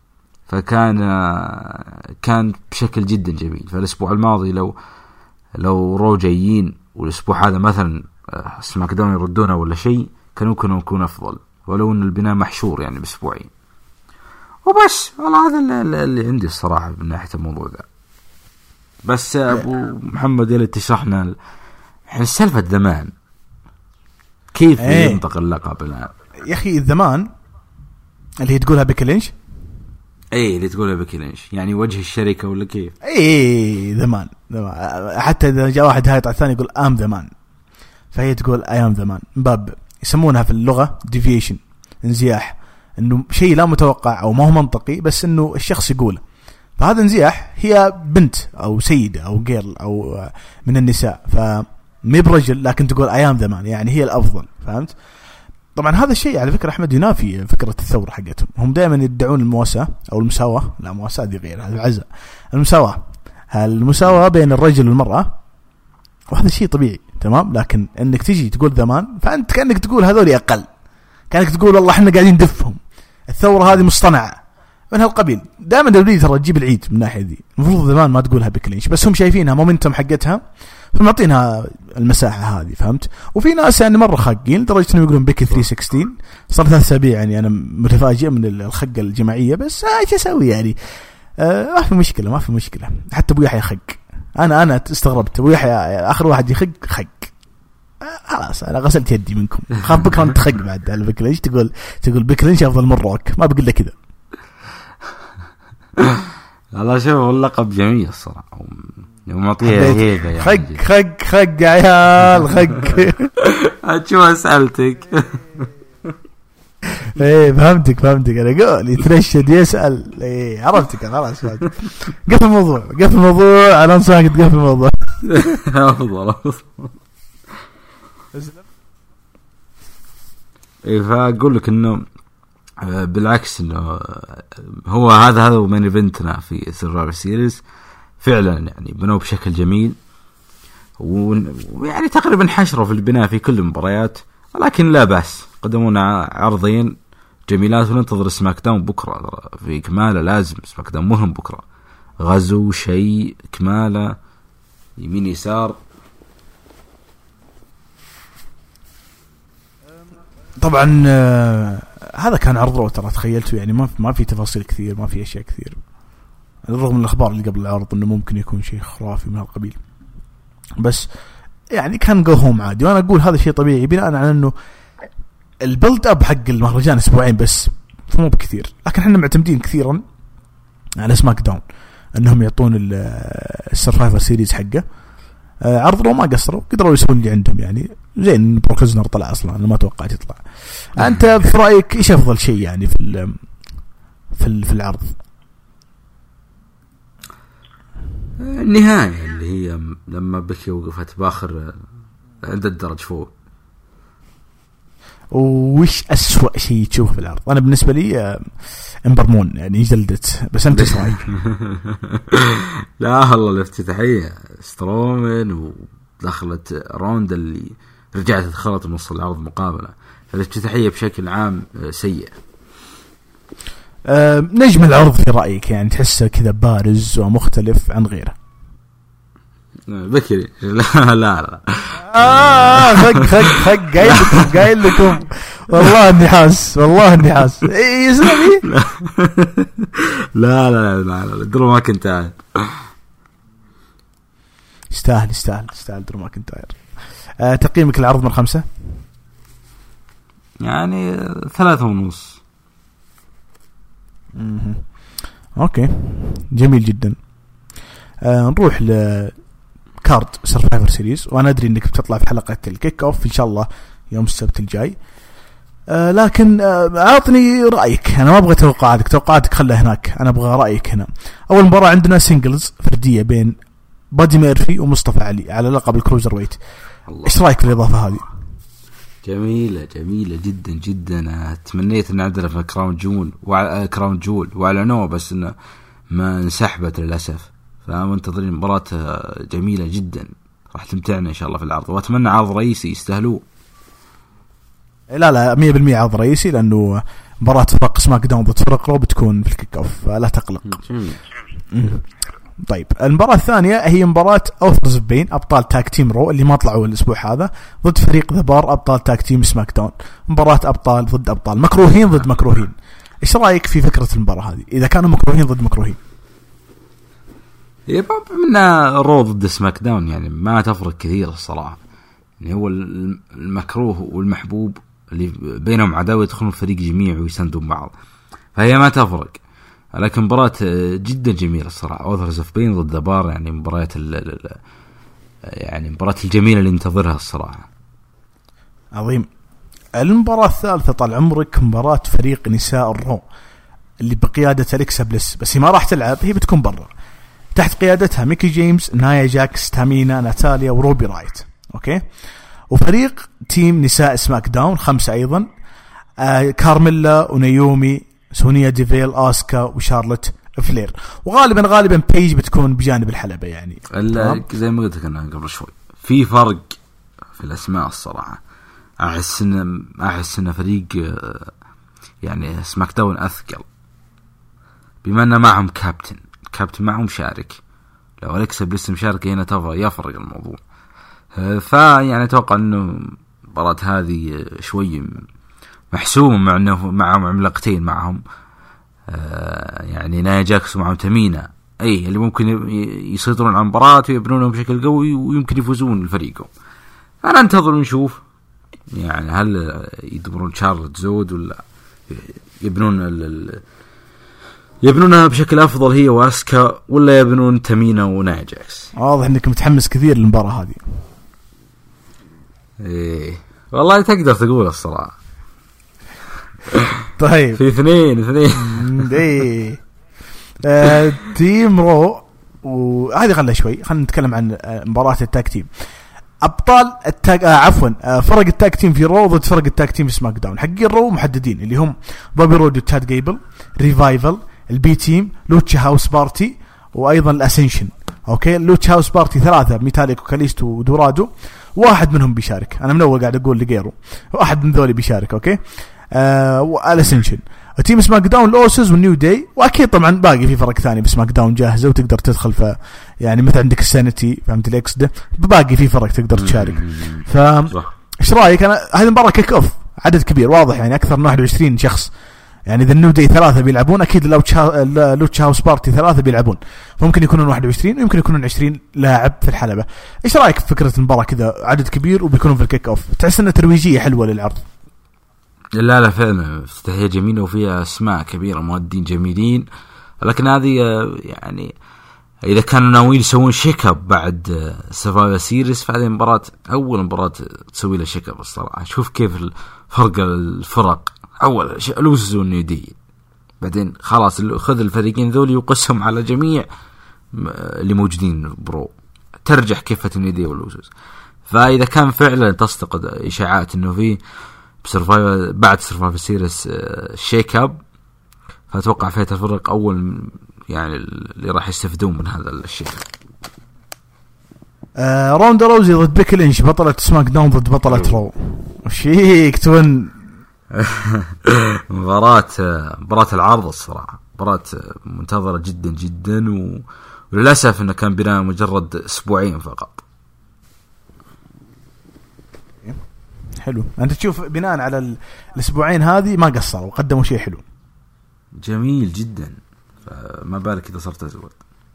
كان بشكل جدا جميل. فالأسبوع الماضي لو رو جايين والأسبوع هذا مثلا سماك داون يردونه ولا شيء، كان ممكن يكون أفضل، ولو أن البناء محشور يعني بأسبوعين. وبس والله هذا اللي عندي الصراحة من ناحية الموضوع ذا. بس أبو محمد اللي تشرحنا سالفة زمان كيف ينطق اللقب الآن
يا أخي. الزمان اللي هي تقولها بيكي لينش،
اللي تقولها بيكي لينش يعني وجه الشركة ولا كيف؟
زمان حتى إذا جاء واحد هايط على الثاني يقول آم زمان، فهي تقول أيام زمان، باب يسمونها في اللغة deviation، انزياح، انه شيء لا متوقع او ما هو منطقي بس انه الشخص يقوله. فهذا انزياح هي بنت او سيدة او جيرل او من النساء، فمي برجل لكن تقول ايام زمان يعني هي الافضل، فهمت؟ طبعا هذا الشيء على فكرة احمد ينافي فكرة الثورة حقتهم. هم دائما يدعون المواساة او المساواة، لا مواساة دي غير، هذا العزاء. المساواة بين الرجل والمرأة، وهذا شيء طبيعي تمام، لكن انك تجي تقول زمان فانت كأنك تقول هذول اقل، كأنك تقول والله احنا قاعدين ندفهم، الثورة هذه مصطنعة من هالقبيل. دائما دولي ترى تجيب العيد من ناحية دي، المفروض زمان ما تقولها بكلينش، بس هم شايفينها مومنتم حقتها فمعطينها المساحة هذه، فهمت؟ وفي ناس يعني مرة خاقين لدرجة انهم يقولون بيكي 316 صار 3 أسابيع، يعني انا متفاجئ من الخقة الجماعية، بس ايش اسوي يعني؟ ما في مشكلة. حتى ابو يحيى خق، انا استغربت ابو يحيى اخر واحد يخق خلاص انا غسلت يدي منكم. خاف بكره انت خق بعد على بكلينش، تقول بكلينش افضل من روك، ما بقول لك كذا.
والله شوف اللقب جميل الصراحه ومعطيها هيبه يعني.
خق يا عيال خق.
شو اسالتك؟
فهمتك انا قول يترشد يسال، عرفتك خلاص. قفل الموضوع انا انصحك تقفل الموضوع.
افضل فاقول لك انه بالعكس، انه هو هذا من ايفنتنا في سرفايفر سيريز فعلا، يعني بنوه بشكل جميل، ويعني تقريبا حشروا في البناء في كل المباريات، ولكن لا بأس قدمونا عرضين جميلات، وننتظر سماك داون بكرة في كمالة. لازم سماك داون مهم بكرة، غزو شيء كمالة يمين يسار.
طبعا هذا كان عرض رو ترى، تخيلته يعني ما في تفاصيل كثير، ما في اشياء كثير، رغم من الاخبار اللي قبل العرض انه ممكن يكون شيء خرافي من هالقبيل، بس يعني كان جوهم عادي. وانا اقول هذا شيء طبيعي بناء على انه البلد اب حق المهرجان اسبوعين بس، فمو بكثير، لكن احنا معتمدين كثيرا على سماك داون انهم يعطون السرفايفر سيريز حقه. عرضوا ما قصروا، قدروا يسوون اللي عندهم يعني. زين بروك ليزنر طلع اصلا، انا ما توقعت يطلع. انت في رايك ايش افضل شيء يعني في العرض؟
النهايه اللي هي لما بكي وقفت باخر عند الدرج فوق.
وش أسوأ شيء تشوفه في العرض؟ أنا بالنسبة لي امبرمون يعني جلدت، بس أنت إيش رأيك؟
لا والله الافتتاحية سترومن ودخلت راوند اللي رجعت دخلت نص العرض مقابلة، فالافتتاحية بشكل عام سيء.
نجم العرض في رأيك يعني تحسه كذا بارز ومختلف عن غيره؟
بكري لا
خق قايل لكم والله اني حاس يسلمي.
لا درو ما كنت عاد.
يستاهل درو ما كنت عاد. تقييمك العرض من 5؟
يعني 3.5.
اوكي جميل جدا. نروح كارد سرفايفر سيريز، وانا ادري انك بتطلع في حلقه الكيك اوف ان شاء الله يوم السبت الجاي، لكن اعطني رايك. انا ما ابغى توقعاتك خلها هناك، انا ابغى رايك هنا. اول مباراه عندنا سينجلز فرديه بين بادي ميرفي ومصطفى علي على لقب الكروزر ويت. ايش رايك في الاضافه هذه؟
جميلة جدا جدا. تمنيت ان عندنا في كراون جول واعلنوه بس انه ما انسحبت للاسف. فمنتظرين مباراة جميلة جدا راح تمتعنا ان شاء الله في العرض, واتمنى عرض رئيسي يستاهلوه.
لا 100% عرض رئيسي, لانه مباراة فرق سماك داون ضد فرق رو بتكون في الكيك اوف, لا تقلق. طيب المباراة الثانية هي مباراة اوثرز بين ابطال تاك تيم رو اللي ما طلعوا الاسبوع هذا ضد فريق ذا بار ابطال تاك تيم سماك داون. مباراة ابطال ضد ابطال, مكروهين ضد مكروهين. ايش رايك في فكرة المباراة هذه اذا كانوا مكروهين ضد مكروهين؟
من رو ضد سماك داون يعني ما تفرق كثير الصراحة. يعني هو المكروه والمحبوب اللي بينهم عداوة يدخلون الفريق جميع ويساندون بعض, فهي ما تفرق. لكن مباراة جدا جميلة الصراحة, اوثرز اوف بين ضد بار, يعني مباراة يعني مباراة الجميلة اللي ننتظرها الصراحة.
عظيم. المباراة الثالثة طال عمرك مباراة فريق نساء الرو اللي بقيادة أليكسا بليس, بس هي ما راح تلعب, هي بتكون برا تحت قيادتها ميكي جيمس, نايا جاكس, تامينا, ناتاليا, وروبي رايت. اوكي. وفريق تيم نساء سماك داون 5 ايضا, كارميلا ونيومي, سونيا ديفيل, آسكا, وشارلوت فلير. وغالبا بيج بتكون بجانب الحلبة. يعني
زي ما قلت لك قبل شوي في فرق في الاسماء الصراحة. احس ان فريق يعني سماك داون اثقل, بما ان معهم كابتن معهم شارك. لو أليكسا بليس مشاركة هنا يفرق الموضوع. فيعني اتوقع انه المباراة هذه شوي محسومة, مع انه معهم عملاقتين معهم, يعني نايا جاكس ومعهم تامينا, اي اللي ممكن يسيطرون على المباراة ويبنونهم بشكل قوي ويمكن يفوزون الفريقهم. انا انتظر ونشوف يعني هل يدبرون شارلوت زود ولا يبنونها بشكل افضل هي واسكا, ولا يبنون تامينا ونايا جاكس.
واضح انك متحمس كثير للمباراة هذه.
ايه والله تقدر تقول الصراحة.
طيب
في اثنين
ايه تيم رو, وهذه خلنا نتكلم عن مباراة التاك تيم. ابطال فرق التاك تيم في رو ضد فرق التاك تيم في سماك داون. حقين رو محددين اللي هم بوبي رود وتاد جيبل, ريفايفل, البي تيم, لوتشا هاوس بارتي, وايضا الاسنشن. اوكي. لوتشا هاوس بارتي 3, ميتاليك وكاليستو ودورادو, واحد منهم بيشارك. انا من اول قاعد اقول لغيره واحد من ذولي بيشارك. اوكي. والاسنشن. تيم سماك داون الاوسز والنيو داي, واكيد طبعا باقي في فرق ثاني بسماك داون جاهزه وتقدر تدخل. في يعني مثل عندك السانيتي, فهمت الاكس ده, باقي في فرق تقدر تشارك. ايش رايك؟ انا هذه المباراه كيك اوف, عدد كبير واضح, يعني اكثر من 21 شخص. يعني اذا النيو داي 3 بيلعبون, اكيد لوتشا هاوس بارتي 3 بيلعبون, فممكن يكونون 21 ويمكن يكونون 20 لاعب في الحلبة. ايش رايك في فكرة المباراة كذا عدد كبير وبيكونون في الكيك اوف؟ تحس انها ترويجية حلوة للعرض؟
لا فعلا افتتاحية جميلة وفيها اسماء كبيرة, مؤدين جميلين. لكن هذه يعني اذا كانوا ناويين يسوون شيك اب بعد سرفايفر سيريز, فهذه مباراة اول مباراة تسوي له شيك اب الصراحة. شوف كيف فرق الفرق, اول لوسز والنيدي, بعدين خلاص خذ الفريقين ذولي وقسهم على جميع اللي موجودين برو, ترجح كفة النيدي واللوسز. فاذا كان فعلا تصدق اشاعات انه في بعد سرفايفر سيريز شيك اب, فاتوقع فئة الفرق اول يعني اللي راح يستفيدون من هذا الشيء.
روندا روزي ضد بيكي لينش, بطلة سماك داون ضد بطلة رو. وشيك تون
مباراة العرض الصراحة, مباراة منتظرة جدا جدا, وللأسف انه كان بناء مجرد اسبوعين فقط.
حلو, انت تشوف بناء على الاسبوعين هذه ما قصروا وقدموا شيء حلو
جميل جدا, فما بالك اذا صرت ازود.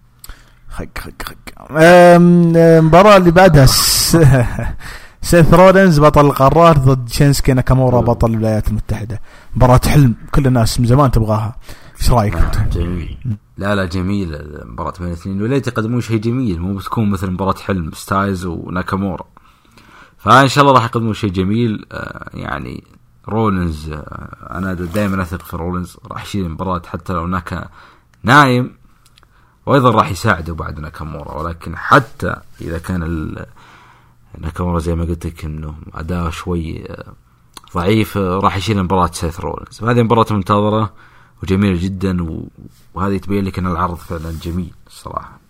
المباراة اللي بعدها سيث رولينز بطل القارات ضد شينسكي ناكامورا بطل الولايات المتحدة. مباراة حلم كل الناس من زمان تبغاها. ايش رايك؟
جميل. لا جميل المباراة بين الاثنين, ولا يقدمون شيء جميل, مو بتكون مثل مباراة حلم ستايلز وناكامورا. فان شاء الله راح يقدمون شيء جميل. يعني رولينز انا دائما اثق في رولينز, راح يشيل المباراة حتى لو ناكا نايم, وايضا راح يساعده بعد ناكامورا. ولكن حتى اذا كان ناكامورا زي ما قلت لك انه اداء شوي ضعيف، راح يشيل مباراة سيث رولينز. وهذه مباراة منتظرة وجميلة جدا، وهذه تبين لك ان العرض فعلا جميل الصراحة.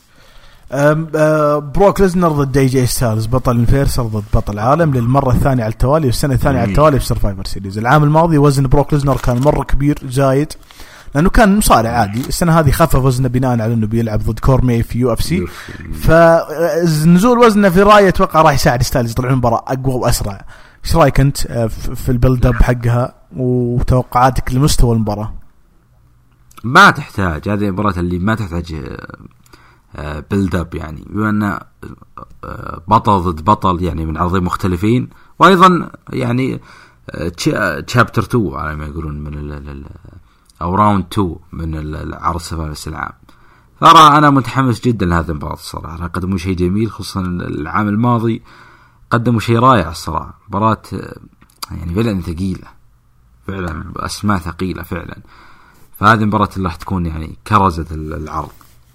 بروك ليزنر ضد اي جي ستايلز، بطل انفيرسر ضد بطل العالم للمرة الثانية على التوالي والسنة الثانية على التوالي في سرفايفر سيريز. العام الماضي وزن بروك ليزنر كان مرة كبير زايد لأنه كان مصارع عادي. السنة هذه خفف وزنه بناء على أنه بيلعب ضد كورمي في يو اف سي، فنزول وزنه في راية اتوقع راح يساعد ستايلز يطلعون مباراة أقوى وأسرع. ايش رايك انت في البيلد اب حقها وتوقعاتك لمستوى المباراة؟
ما تحتاج، هذه المباراة اللي ما تحتاج بيلد اب، يعني بما ان بطل ضد بطل يعني من عرضين مختلفين، وايضا يعني تشابتر 2 على ما يقولون من او راوند 2 من العرض سفارس العام. ترى انا متحمس جدا لهذه المباراة الصراحة، قدموا شيء جميل خصوصا العام الماضي قدموا شيء رائع الصراحة. مباراة يعني فعلا ثقيلة، فعلا أسماء ثقيلة فعلا. فهذه المباراة اللي راح تكون يعني كرزت العرض.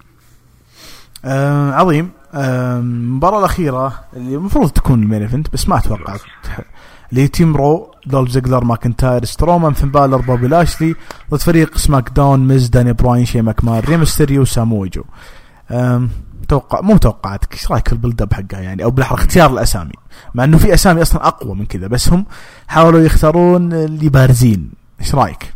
عظيم. المباراة الأخيرة اللي المفروض تكون المين ايفنت بس ما توقعت، اللي تيم رو دولف زيجلر ماكنتاير سترومان فين بالر بوبي لاشلي ضد فريق سماك داون ميز داني براين شي ماكمان ري ميستيريو ساموي جو. مو توقعاتك، ايش رايك في البيلد اب حقها يعني، او بالاحرى اختيار الاسامي، مع انه في اسامي اصلا اقوى من كذا بس هم حاولوا يختارون اللي بارزين. ايش رايك؟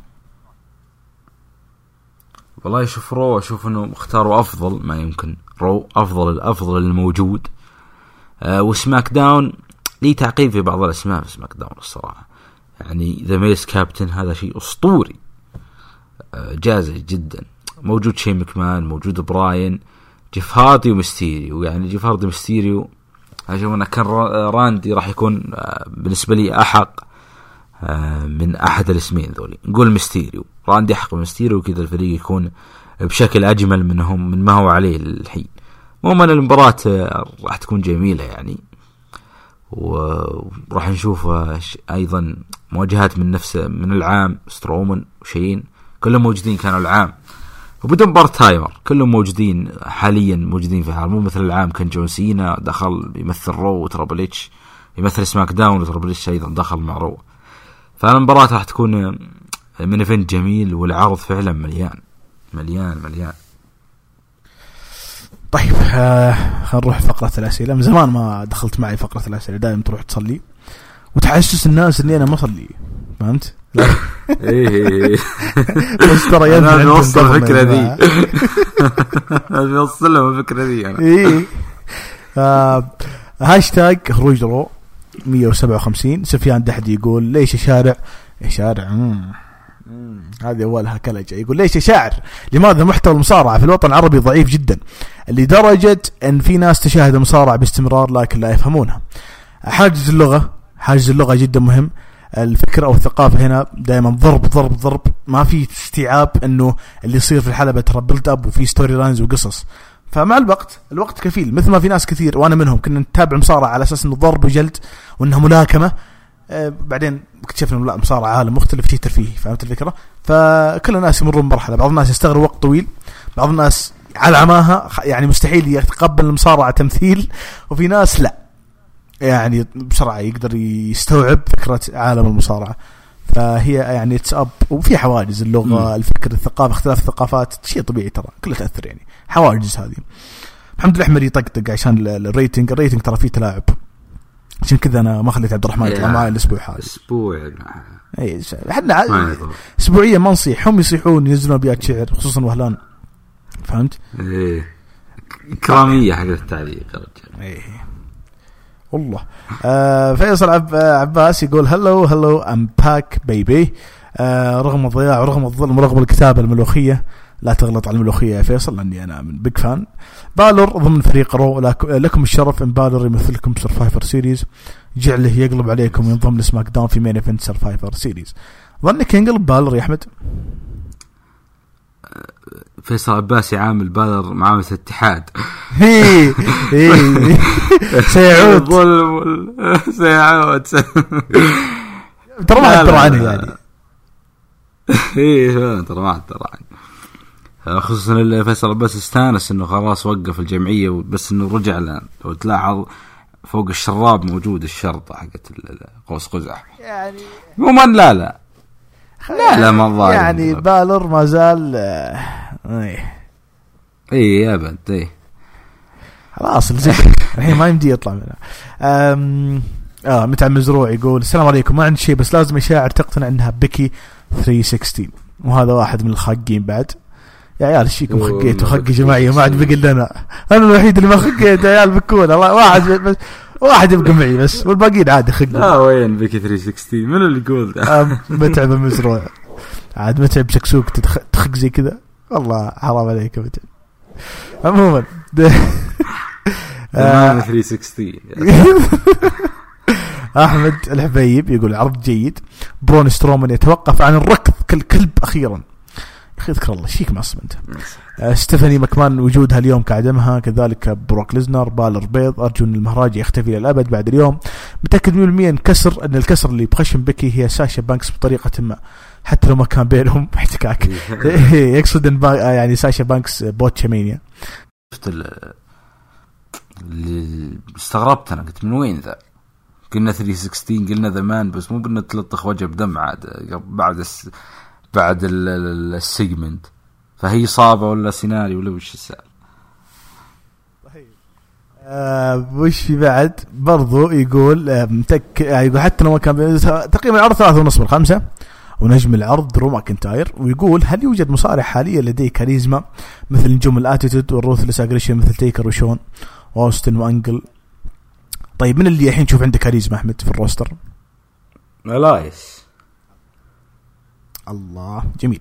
والله شوف رو، اشوف انه اختاروا افضل ما يمكن. رو افضل الموجود. وسماك داون لي تعقيب في بعض الاسماء في سماك داون الصراحه، يعني ذا ميس كابتن هذا شيء اسطوري جازي جدا. موجود شي مكمان، موجود براين، جيف هاردي وميستيريو. يعني جيف هاردي وميستيريو أشوف أن كان راندي راح يكون بالنسبة لي أحق من أحد الاسمين ذولي. نقول ميستيريو، راندي أحق ميستيريو، وكذا الفريق يكون بشكل أجمل منهم من ما هو عليه الحين. عموما المباراة راح تكون جميلة يعني، وراح نشوف أيضا مواجهات من العام سترومان وشين كلهم موجودين كانوا العام، وبدون بارت تايمر كلهم موجودين حاليا موجودين في حال. مو مثل العام كان جون سينا دخل يمثل رو وترابل اتش يمثل سماك داون، وترابل اتش ايضا دخل مع رو. فالمباراة راح تكون من ايفنت جميل، والعرض فعلا مليان.
طيب خلينا نروح فقرة الأسئلة. من زمان ما دخلت معي فقرة الأسئلة، دائما تروح تصلي وتحسس الناس اني انا ما اصلي، فهمت؟
ايه
بس ترى
انا نوصل الفكرة دي نوصل لهم الفكرة دي انا.
ايه هاشتاج خروج رو 157. سفيان دحدي يقول ليش شارع هذه أولها كلجة. يقول ليش شاعر لماذا محتوى المصارعة في الوطن العربي ضعيف جدا لدرجة أن في ناس تشاهد المصارعة باستمرار لكن لا يفهمونها. حاجز اللغة جدا مهم. الفكرة أو الثقافة هنا دائما ضرب، ما في استيعاب أنه اللي يصير في الحلبة ترى بيلد أب وفي ستوري لاينز وقصص. فمع الوقت كفيل، مثل ما في ناس كثير وأنا منهم كنا نتابع مصارعة على أساس أنه ضرب وجلد وأنها ملاكمة، بعدين اكتشفنا انه لا، مصارعة عالم مختلف شيء ترفيهي. فهمت الفكرة؟ فكل الناس يمرون بمرحلة، بعض الناس يستغرق وقت طويل، بعض الناس على عماها يعني مستحيل يتقبل المصارعة تمثيل، وفي ناس لا يعني بسرعة يقدر يستوعب فكرة عالم المصارعة. فهي يعني اب، وفي حواجز اللغة الفكر الثقافة اختلاف الثقافات شيء طبيعي، ترى كله تأثر يعني حواجز هذه. محمد الأحمر يطقطق عشان الريتنج ترى فيه تلاعب، عشان كذا انا ما خليت عبد الرحمن يطلع معي الاسبوع هذا. اي احنا اسبوعيا ما نصيح، هم يصيحون ينزلون ابيات شعر خصوصا وهلان، فهمت؟
ايه كراميه حق التعليق يا رجال.
ايه والله. فيصل عباس يقول هلو ام باك بيبي. رغم الضياع ورغم الظلم ورغم الكتابه الملوخيه، لا تغلط على الملوخية يا فيصل لأني أنا من بيج فان. بالور ضمن فريق رو، لكم الشرف إن بالور يمثلكم سرفايفر سيريز، جعله يقلب عليكم وينضم لسماك داون في مين إيفنت سرفايفر سيريز. ظنك ينقلب بالور يا أحمد؟
فيصل عباس يعامل بالور معاملة الاتحاد.
سيعود ترى ما أدرى عنه يعني.
ترى ما أدرى عنه، خصوصا فيصل عباس استانس انه خلاص وقف الجمعية، بس انه رجع الان. لو تلاحظ فوق الشراب موجود الشرطة حقت قوس قزح
يعني
مو من لا ما الظاهر
يعني بالر ما زال
اي ابد اي
خلاص الحين ما يمدي يطلع منها. متعب مزروع يقول السلام عليكم، ما عندي شيء بس لازم مشاعر تقتنع انها بيكي 316، وهذا واحد من الخاقين بعد. يا عيال الشيكم خقيت وخق جماعية ما عاد بقي لنا، انا الوحيد اللي ما خقيت. يا عيال بكون الله واحد يبقى معي بس، والباقيين عادي خق.
لا وين بيكي 316 منو اللي يقول ده؟
متعب مزروع عاد متعب شكسوك تخق زي كذا والله حرام عليك متعب. عموما
تمام 316.
أحمد الحبيب يقول عرض جيد، برون سترومان يتوقف عن الركض كالكلب أخيرا. أخي اذكر الله شيك معصب أنت. ستيفاني مكمان وجودها اليوم كعدمها، كذلك بروك ليزنر بالر بيض. أرجو أن المهراج يختفي للأبد بعد اليوم. متأكد 100% أن الكسر اللي بخشم بيكي هي ساشا بانكس بطريقة ما، حتى لو ما كان بينهم احتكاك. يقصد أن يعني ساشا بانكس بوتشامينيا.
شفت اللي استغربت أنا، قلت من وين ذا؟ قلنا 316 قلنا زمان، بس مو بنا تلطخ وجه بدم عاد بعد السيجمنت، فهي صابة ولا سيناريو ولا وش السالفة؟
وش في بعد برضو يقول يقول حتى لو ما كان تقريبا العرض 3.5 من 5، ونجم العرض درو ماكنتاير. ويقول هل يوجد مصارع حاليا لديه كاريزما مثل نجوم الاتيتود والروثلس اجريشن مثل تيكر وشون واوستن وانجل؟ طيب من اللي الحين تشوف عنده كاريزما أحمد في الروستر؟
ملايس.
الله جميل.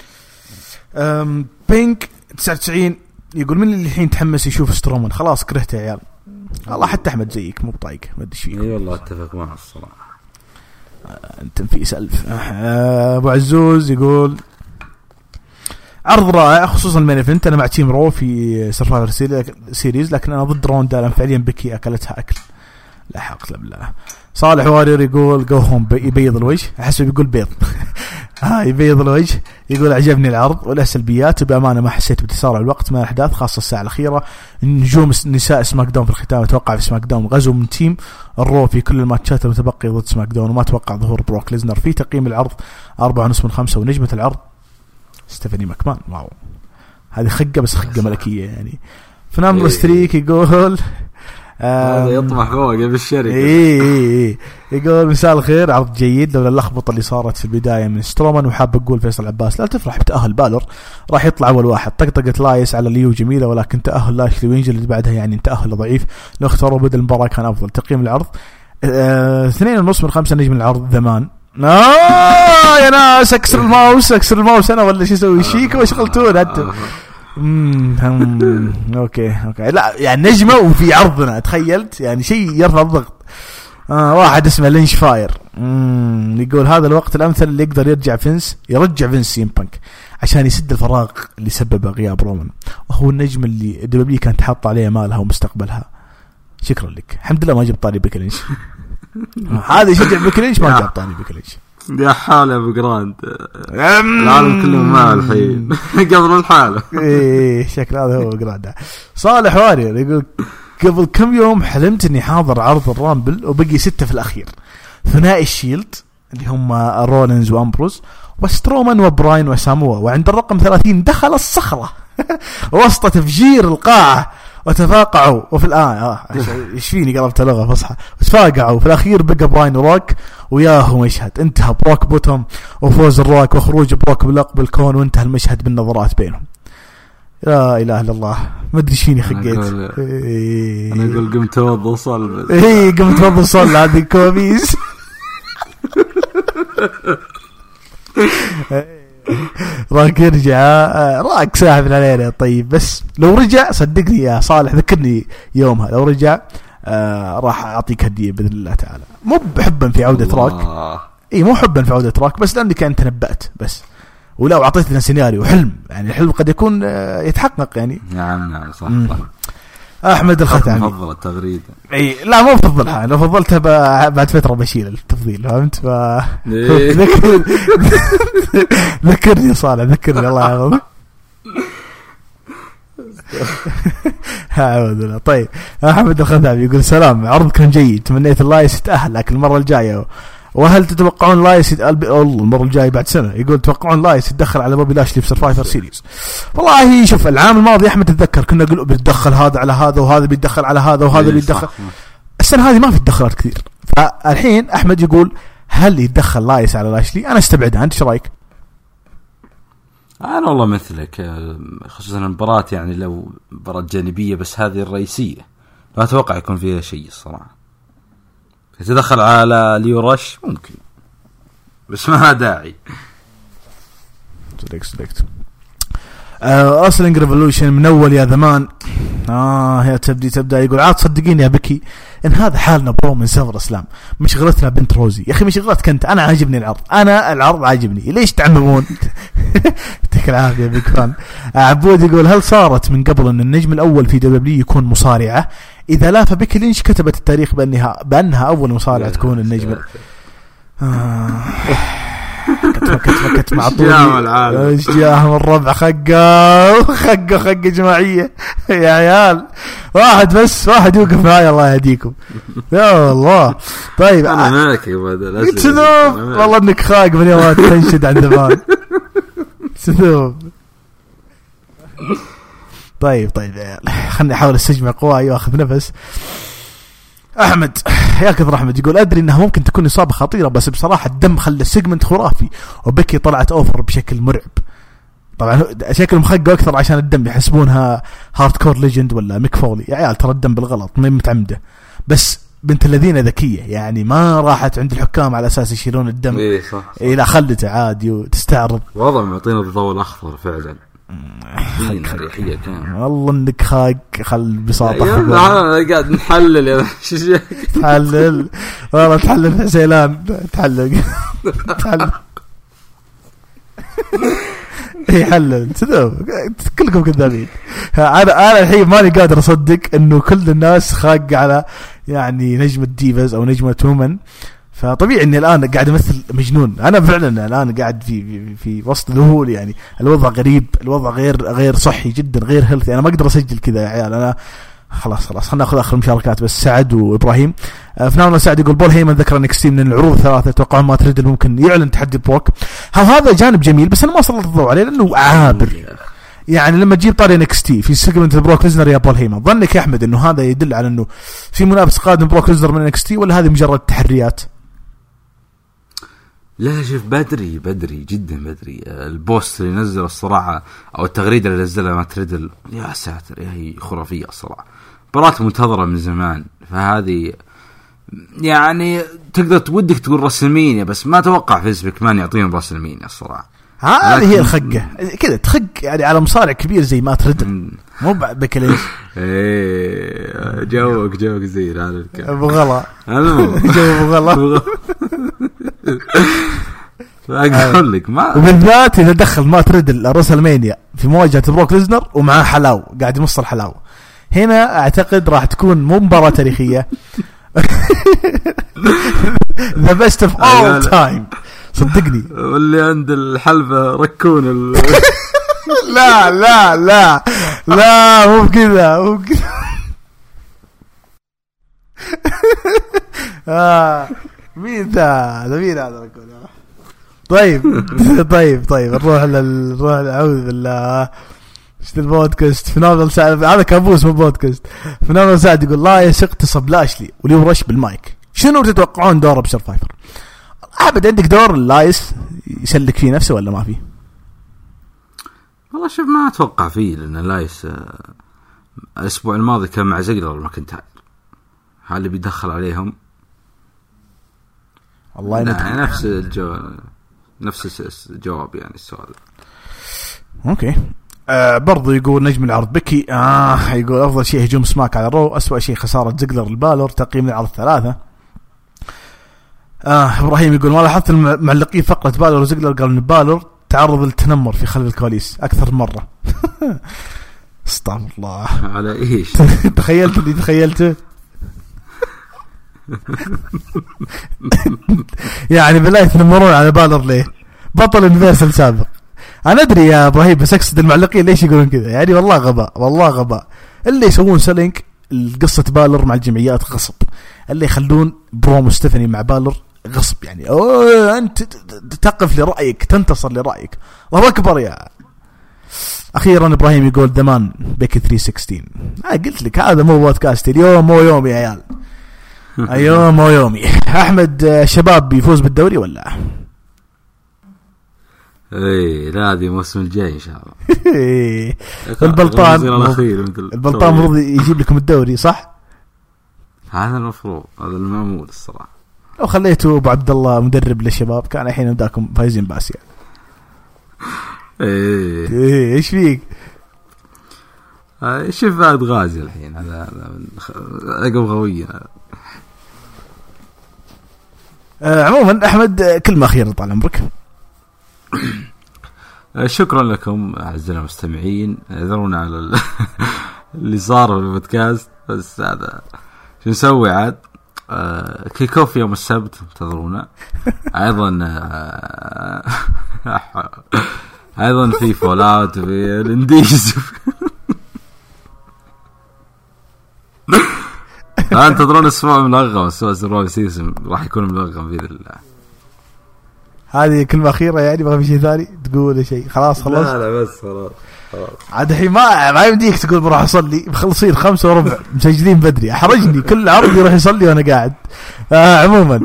بينك 99 يقول من اللي الحين تحمس يشوف سترومان؟ خلاص كرهته يا عيال. الله حتى أحمد زيك مو بطايق ما أدري فيك.
اي والله اتفق معه الصراحة.
أنت في سلف. أبو عزوز يقول عرض رائع خصوصا المين ايفنت. أنا مع تيم رو في سرفايفر سيريز، لكن أنا ضد روندا لأن فعليا بكي أكلتها أكل لا حق بالله. صالح وارير يقول جو هوم يبيض الوجه، أحسه بيقول بيض. يبيض الوجه. يقول عجبني العرض وله سلبيات، وبأمانة ما حسيت بتسارع الوقت مع الأحداث خاصة الساعة الأخيرة. نجوم نساء سماك داون في الختام أتوقع في سماك داون غزو من تيم الرو في كل الماتشات المتبقية ضد سماك داون، وما أتوقع ظهور بروك ليزنر. في تقييم العرض 4.5 من 5، ونجمة العرض ستيفاني ماكمان. واو هذه خقة بس خقة ملكية يعني. فنان ستريك يقول
هذا يطمح فوق بالشركة.
يقول مساء الخير، عرض جيد لولا اللخبطة اللي صارت في البداية من سترومان. وحاب أقول فيصل عباس لا تفرح بتأهل بالر، راح يطلع أول واحد. طقطقة لايس على ليو جميلة، ولكن تأهل لاشلي وينجل اللي بعدها يعني تأهل ضعيف. لو اختاروا بدل المباراة كان أفضل. تقييم العرض 2.5 من 5. نجم العرض ذمان. يا ناس اكسر الماوس انا ولا شو اسوي؟ شيك وشغلتون انتم. اوكي لا يعني نجمه وفي عرضنا تخيلت يعني شيء يرفع الضغط. واحد اسمه لينش فاير يقول هذا الوقت الامثل اللي يقدر يرجع فينس سيم بانك عشان يسد الفراغ اللي سببه غياب رومان، وهو النجم اللي دبليو كانت حاطه عليه مالها ومستقبلها. شكرا لك. الحمد لله ما جبت طاري بيكلينش. هذا يشجع بيكلينش ما جاب طاري بيكلينش.
يا حالة أبو جراند العالم كله معه الحين قبل الحالة.
شكل هذا هو جراند. صالح وارير يقول قبل كم يوم حلمت اني حاضر عرض الرامبل وبقي 6 في الاخير، ثنائي الشيلد اللي هم رولينز وامبروز وسترومان وبراين وساموا، وعند الرقم 30 دخل الصخرة وسط تفجير القاعة وتفاقعوا. وفي الآن ايش فيني قلبت لغة فصحى. وتفاقعوا في الأخير بقى براين وروك وياهو مشهد. انتهى بروك بوتوم وفوز الروك وخروج بروك بلقب الكون، وانتهى المشهد بالنظرات بينهم. لا إله إلا الله ما أدري ايش فيني خقيت.
أنا أقول قمت توضى صل.
قمت توضى صل هذه كوابيس. راك يرجع راك ساحب علينا. طيب بس لو رجع صدقني يا صالح ذكرني يومها، لو رجع راح أعطيك هدية بإذن الله تعالى. مو بحبا في عودة راك، مو حبا في عودة راك، بس لأني كان تنبأت بس، ولو أعطيتنا سيناريو حلم يعني الحلم قد يكون يتحقق يعني.
نعم صح.
أحمد الختامي
أفضل التغريدة.
لا مو بفضلها، لو فضلتها بعد فترة بشيل التفضيل فهمت. ذكرني صالح ذكرني الله يحفظك. أعوذ. طيب أحمد الخذابي يقول سلام، عرض كان جيد، تمنيت اللايس يتأهل لكن المرة الجاية. وهل تتوقعون لايس المرة الجاية بعد سنة؟ يقول تتوقعون لايس يتدخل على بوبي لاشلي في سرفايفر سيريز؟ والله شوف العام الماضي أحمد تتذكر كنا نقول بيتدخل هذا على هذا وهذا بيتدخل على هذا وهذا بيتدخل. السنة هذه ما في تدخلات كثير، فالحين أحمد يقول هل يتدخل لايس على لاشلي؟ أنا استبعدها، أنت شو رأيك؟
أنا والله مثلك، خصوصا المباراة يعني لو مباراة جانبية بس هذه الرئيسية لا أتوقع يكون فيها شيء الصراحة. يتدخل على ليورش ممكن بس ما داعي.
صدقت أصلينج ريفولوشن من أول يا زمان. هي تبدأ يقول عاد صدقيني يا بكي إن هذا حالنا برو من سفر إسلام، مش شغلتنا بنت روزي يا أخي، مش شغلتك أنت. أنا عاجبني العرض، أنا العرض عاجبني، ليش تعممون؟ يعطيك العافية بيك فان. عبود يقول هل صارت من قبل أن النجم الأول في دبليو يكون مصارعة؟ إذا لا فبيكي لينش كتبت التاريخ بأنها أول مصارعة تكون النجم. كتمة معطوني ايش جاهم الربع خقة جماعية يا عيال، واحد بس واحد يوقف معايا الله يهديكم يا الله. طيب
انا معك
والله انك خاق من يوم تنشد عند زمان سذوب. طيب يا عيال خلني احاول استجمع قواي واخذ نفس. أحمد يا كثر أحمد يقول أدري أنها ممكن تكون إصابة خطيرة بس بصراحة الدم خلى السيجمنت خرافي، وبكي طلعت أوفر بشكل مرعب. طبعا شكلهم خقوا أكثر عشان الدم يحسبونها هاردكور ليجند ولا ميك فولي. يا عيال ترى الدم بالغلط مين متعمده، بس بنت الذين ذكية يعني ما راحت عند الحكام على أساس يشيلون الدم.
إيه صح.
لا خلته عادي وتستعرض
وضع معطينا الضوء الأخضر فعلا.
والله انك خاق خل بساطة
انا قاعد نحلل يا
تحلل والله تحلل حسيلان تحلل يحلل تدوب كلكم كذابين. انا الحين ماني قادر اصدق انه كل الناس خاق على يعني نجمة ديفاز او نجمة وومن، فطبيعي اني الان قاعد امثل مجنون. انا فعلا الان قاعد في وسط ذهول، يعني الوضع غريب، الوضع غير صحي جدا، غير هيلثي. انا ما اقدر اسجل كذا يا عيال. انا خلاص خلينا ناخذ اخر المشاركات بس. سعد وابراهيم فنان سعد يقول بول هيمن ذكر انكس من العروض الثلاثه اتوقع ما تريد ممكن يعلن تحدي بروك. هذا جانب جميل بس انا ما سلطت الضوء عليه لانه عابر. يعني لما تجيب طاري نكستي في سيجمنت بروك ليزنر يا بول هيمن، ظنك يا احمد انه هذا يدل على انه في منافس قادم بروك ليزنر من نكستي ولا هذه مجرد تحريات؟
لا شوف بدري جدا بدري. البوست اللي نزل الصراحة او التغريدة اللي نزلها ما تريدل يا ساتر يا هي خرافية الصراحة. مباراة منتظرة من زمان، فهذه يعني تقدر ودك تقول راسلمينيا بس ما توقع فينس ماكمان يعطيهم راسلمينيا الصراحة.
هذه هي الخقة كذا تخق يعني على مصارع كبير زي ما تريدل مو بكليش.
ايه جوك زين هذا الكلام
ابو غلا ابو غلا
اقول لك ما
وبالذات اذا دخل ما تريدل راسلمانيا في مواجهة بروك ليزنر ومعاه حلاو قاعد يمص الحلاو، هنا اعتقد راح تكون مو مباراة تاريخية. the best of all time صدقني.
واللي عند الحلبة ركون
لا مو كذا مين هذا ركون؟ طيب نروح اعوذ بالله. ايش البودكاست فنان سعد هذا كابوس مو بودكاست. فنان سعد يقول لا يغتصب لاشلي وليو رش بالمايك، شنو تتوقعون دوره بسرفايفر؟ ابد عندك دور اللايس يسلك فيه نفسه ولا ما فيه؟
والله شوف ما اتوقع فيه لان اللايس الاسبوع الماضي كان مع زيجلر ماكنتاير، هل اللي بيدخل عليهم
والله
نفس الجواب يعني السؤال.
اوكي برضو يقول نجم العرض بكي يقول افضل شيء هجوم سماك على رو، اسوأ شيء خسارة زيجلر البالور، تقييم العرض 3. ابراهيم يقول ما لاحظت المعلقين فقرة بالور وزيجلر قالوا ان بالور تعرض للتنمر في خلف الكواليس اكثر مرة. استغفر الله
على ايش؟
تخيلته يعني بالله يتنمرون على بالور ليه؟ بطل يونيفرسال سابق انا ادري يا ابراهيم، بس اقصد المعلقين ليش يقولون كذا يعني. والله غباء، والله غباء. اللي يسوون سيلينج القصة بالر مع الجمعيات غصب، اللي يخلون برومو ستيفاني مع بالر غصب يعني. انت تقف لرأيك، تنتصر لرأيك. الله اكبر يا. اخيرا ابراهيم يقول ذمان بيكي 316. قلت لك هذا مو بودكاست، اليوم مو يومي يا عيال. ايوه مو يومي. احمد شباب بيفوز بالدوري ولا؟
ايه لا، هذه الموسم الجاي ان شاء الله.
البلطان المفروض يجيب لكم الدوري صح؟
هذا المفروض، هذا المعمول الصراحه.
لو خليتوا ابو عبد الله مدرب للشباب كان الحين نداكم فايزين باسيا. ايه ايش فيك؟
شوف فهد غازي الحين، هذا عقب غوية.
عموما احمد كلمه اخيره طال عمرك.
شكرا لكم اعزائنا المستمعين، اعذرونا على اللي صار في البودكاست، بس هذا شو نسوي عاد. كيك اوف يوم السبت انتظرونا. ايضا في فول اوت في الانديز. انتظرون اسبوع ملغم، اسبوع سيزون راح يكون ملغم باذن الله.
هذه كلمة أخيرة يعني، ما في شيء ثاني تقول شيء؟ خلاص
لا بس خلاص
عاد الحين ما يمديك تقول بروح أصلي. مخلصين 5:15 مسجلين بدري، أحرجني كل عرض يروح يصلي وأنا قاعد. عموما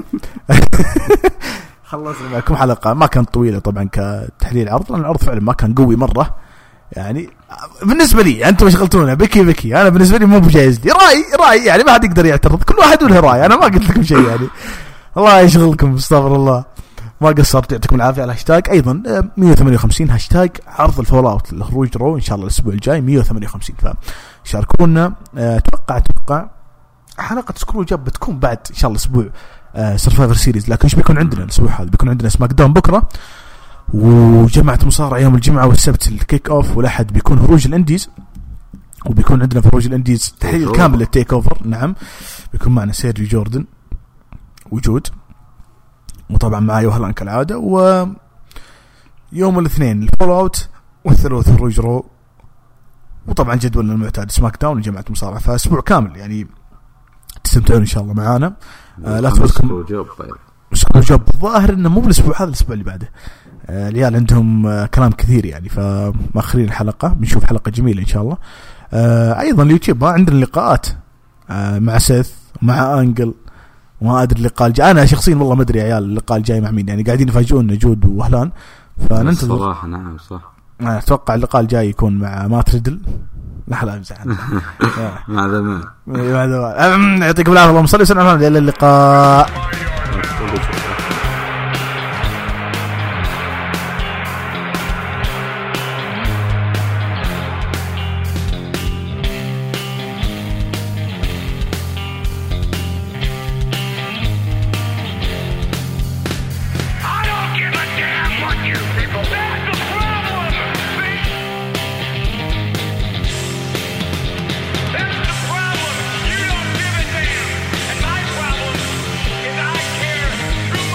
خلصنا معكم حلقة ما كانت طويلة طبعا كتحليل عرض، لأن العرض فعلا ما كان قوي مرة يعني بالنسبة لي. أنتم شغلتونا بكي، أنا بالنسبة لي مو بجايز لي رأي يعني، ما حد يقدر يعترض، كل واحد له رأي. أنا ما قلت لكم شيء يعني، الله يشغلكم، استغفر الله. ما قصرت، يعطيكم العافية على الهاشتاج. أيضا 158 هاشتاج عرض الفول اوت الخروج رو إن شاء الله الأسبوع الجاي 158، فشاركونا. أتوقع حلقة سكرو جاب بتكون بعد إن شاء الله أسبوع سرفايفر سيريز، لكن إيش بيكون عندنا الأسبوع هذا؟ بيكون عندنا سماك داون بكرة، وجمعة مصارعة يوم الجمعة والسبت الكيك أوف، والأحد بيكون هروج الإنديز، وبيكون عندنا في هروج الإنديز تحليل كامل للتيك أوفر. نعم بيكون معنا سيرجيو جوردن وجود، وطبعا معي يوهلان كالعادة. ويوم الاثنين الفول اوت، والثلاث هروج رو، وطبعا جدولنا المعتاد سماك داون وجمعة مصارعة. فاسبوع كامل يعني تستمتعون ان شاء الله معانا. لا تفوتكم سكرو جوب. ظاهر انه مو بالاسبوع هذا، الاسبوع اللي بعده. العيال عندهم كلام كثير يعني، فماخرين الحلقة بنشوف حلقة جميلة ان شاء الله. ايضا اليوتيوب عندنا لقاءات مع سيث مع انجل، وما ادري اللقاء الجاي. انا شخصيا والله ما ادري يا عيال اللقاء الجاي مع مين يعني، قاعدين يفاجئونا جود وهلان، فننتظر
صراحه. نعم صح.
اتوقع اللقاء الجاي يكون مع مات ريدل. لا امزح.
مع ذا
يعطيكم العافيه، اللهم صل وسلم على اللقاء.
That's the problem. You don't give a damn. And my problem is I care.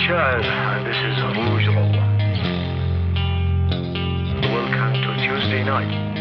الشاعر and this is Rouge Roll. Welcome to Tuesday night.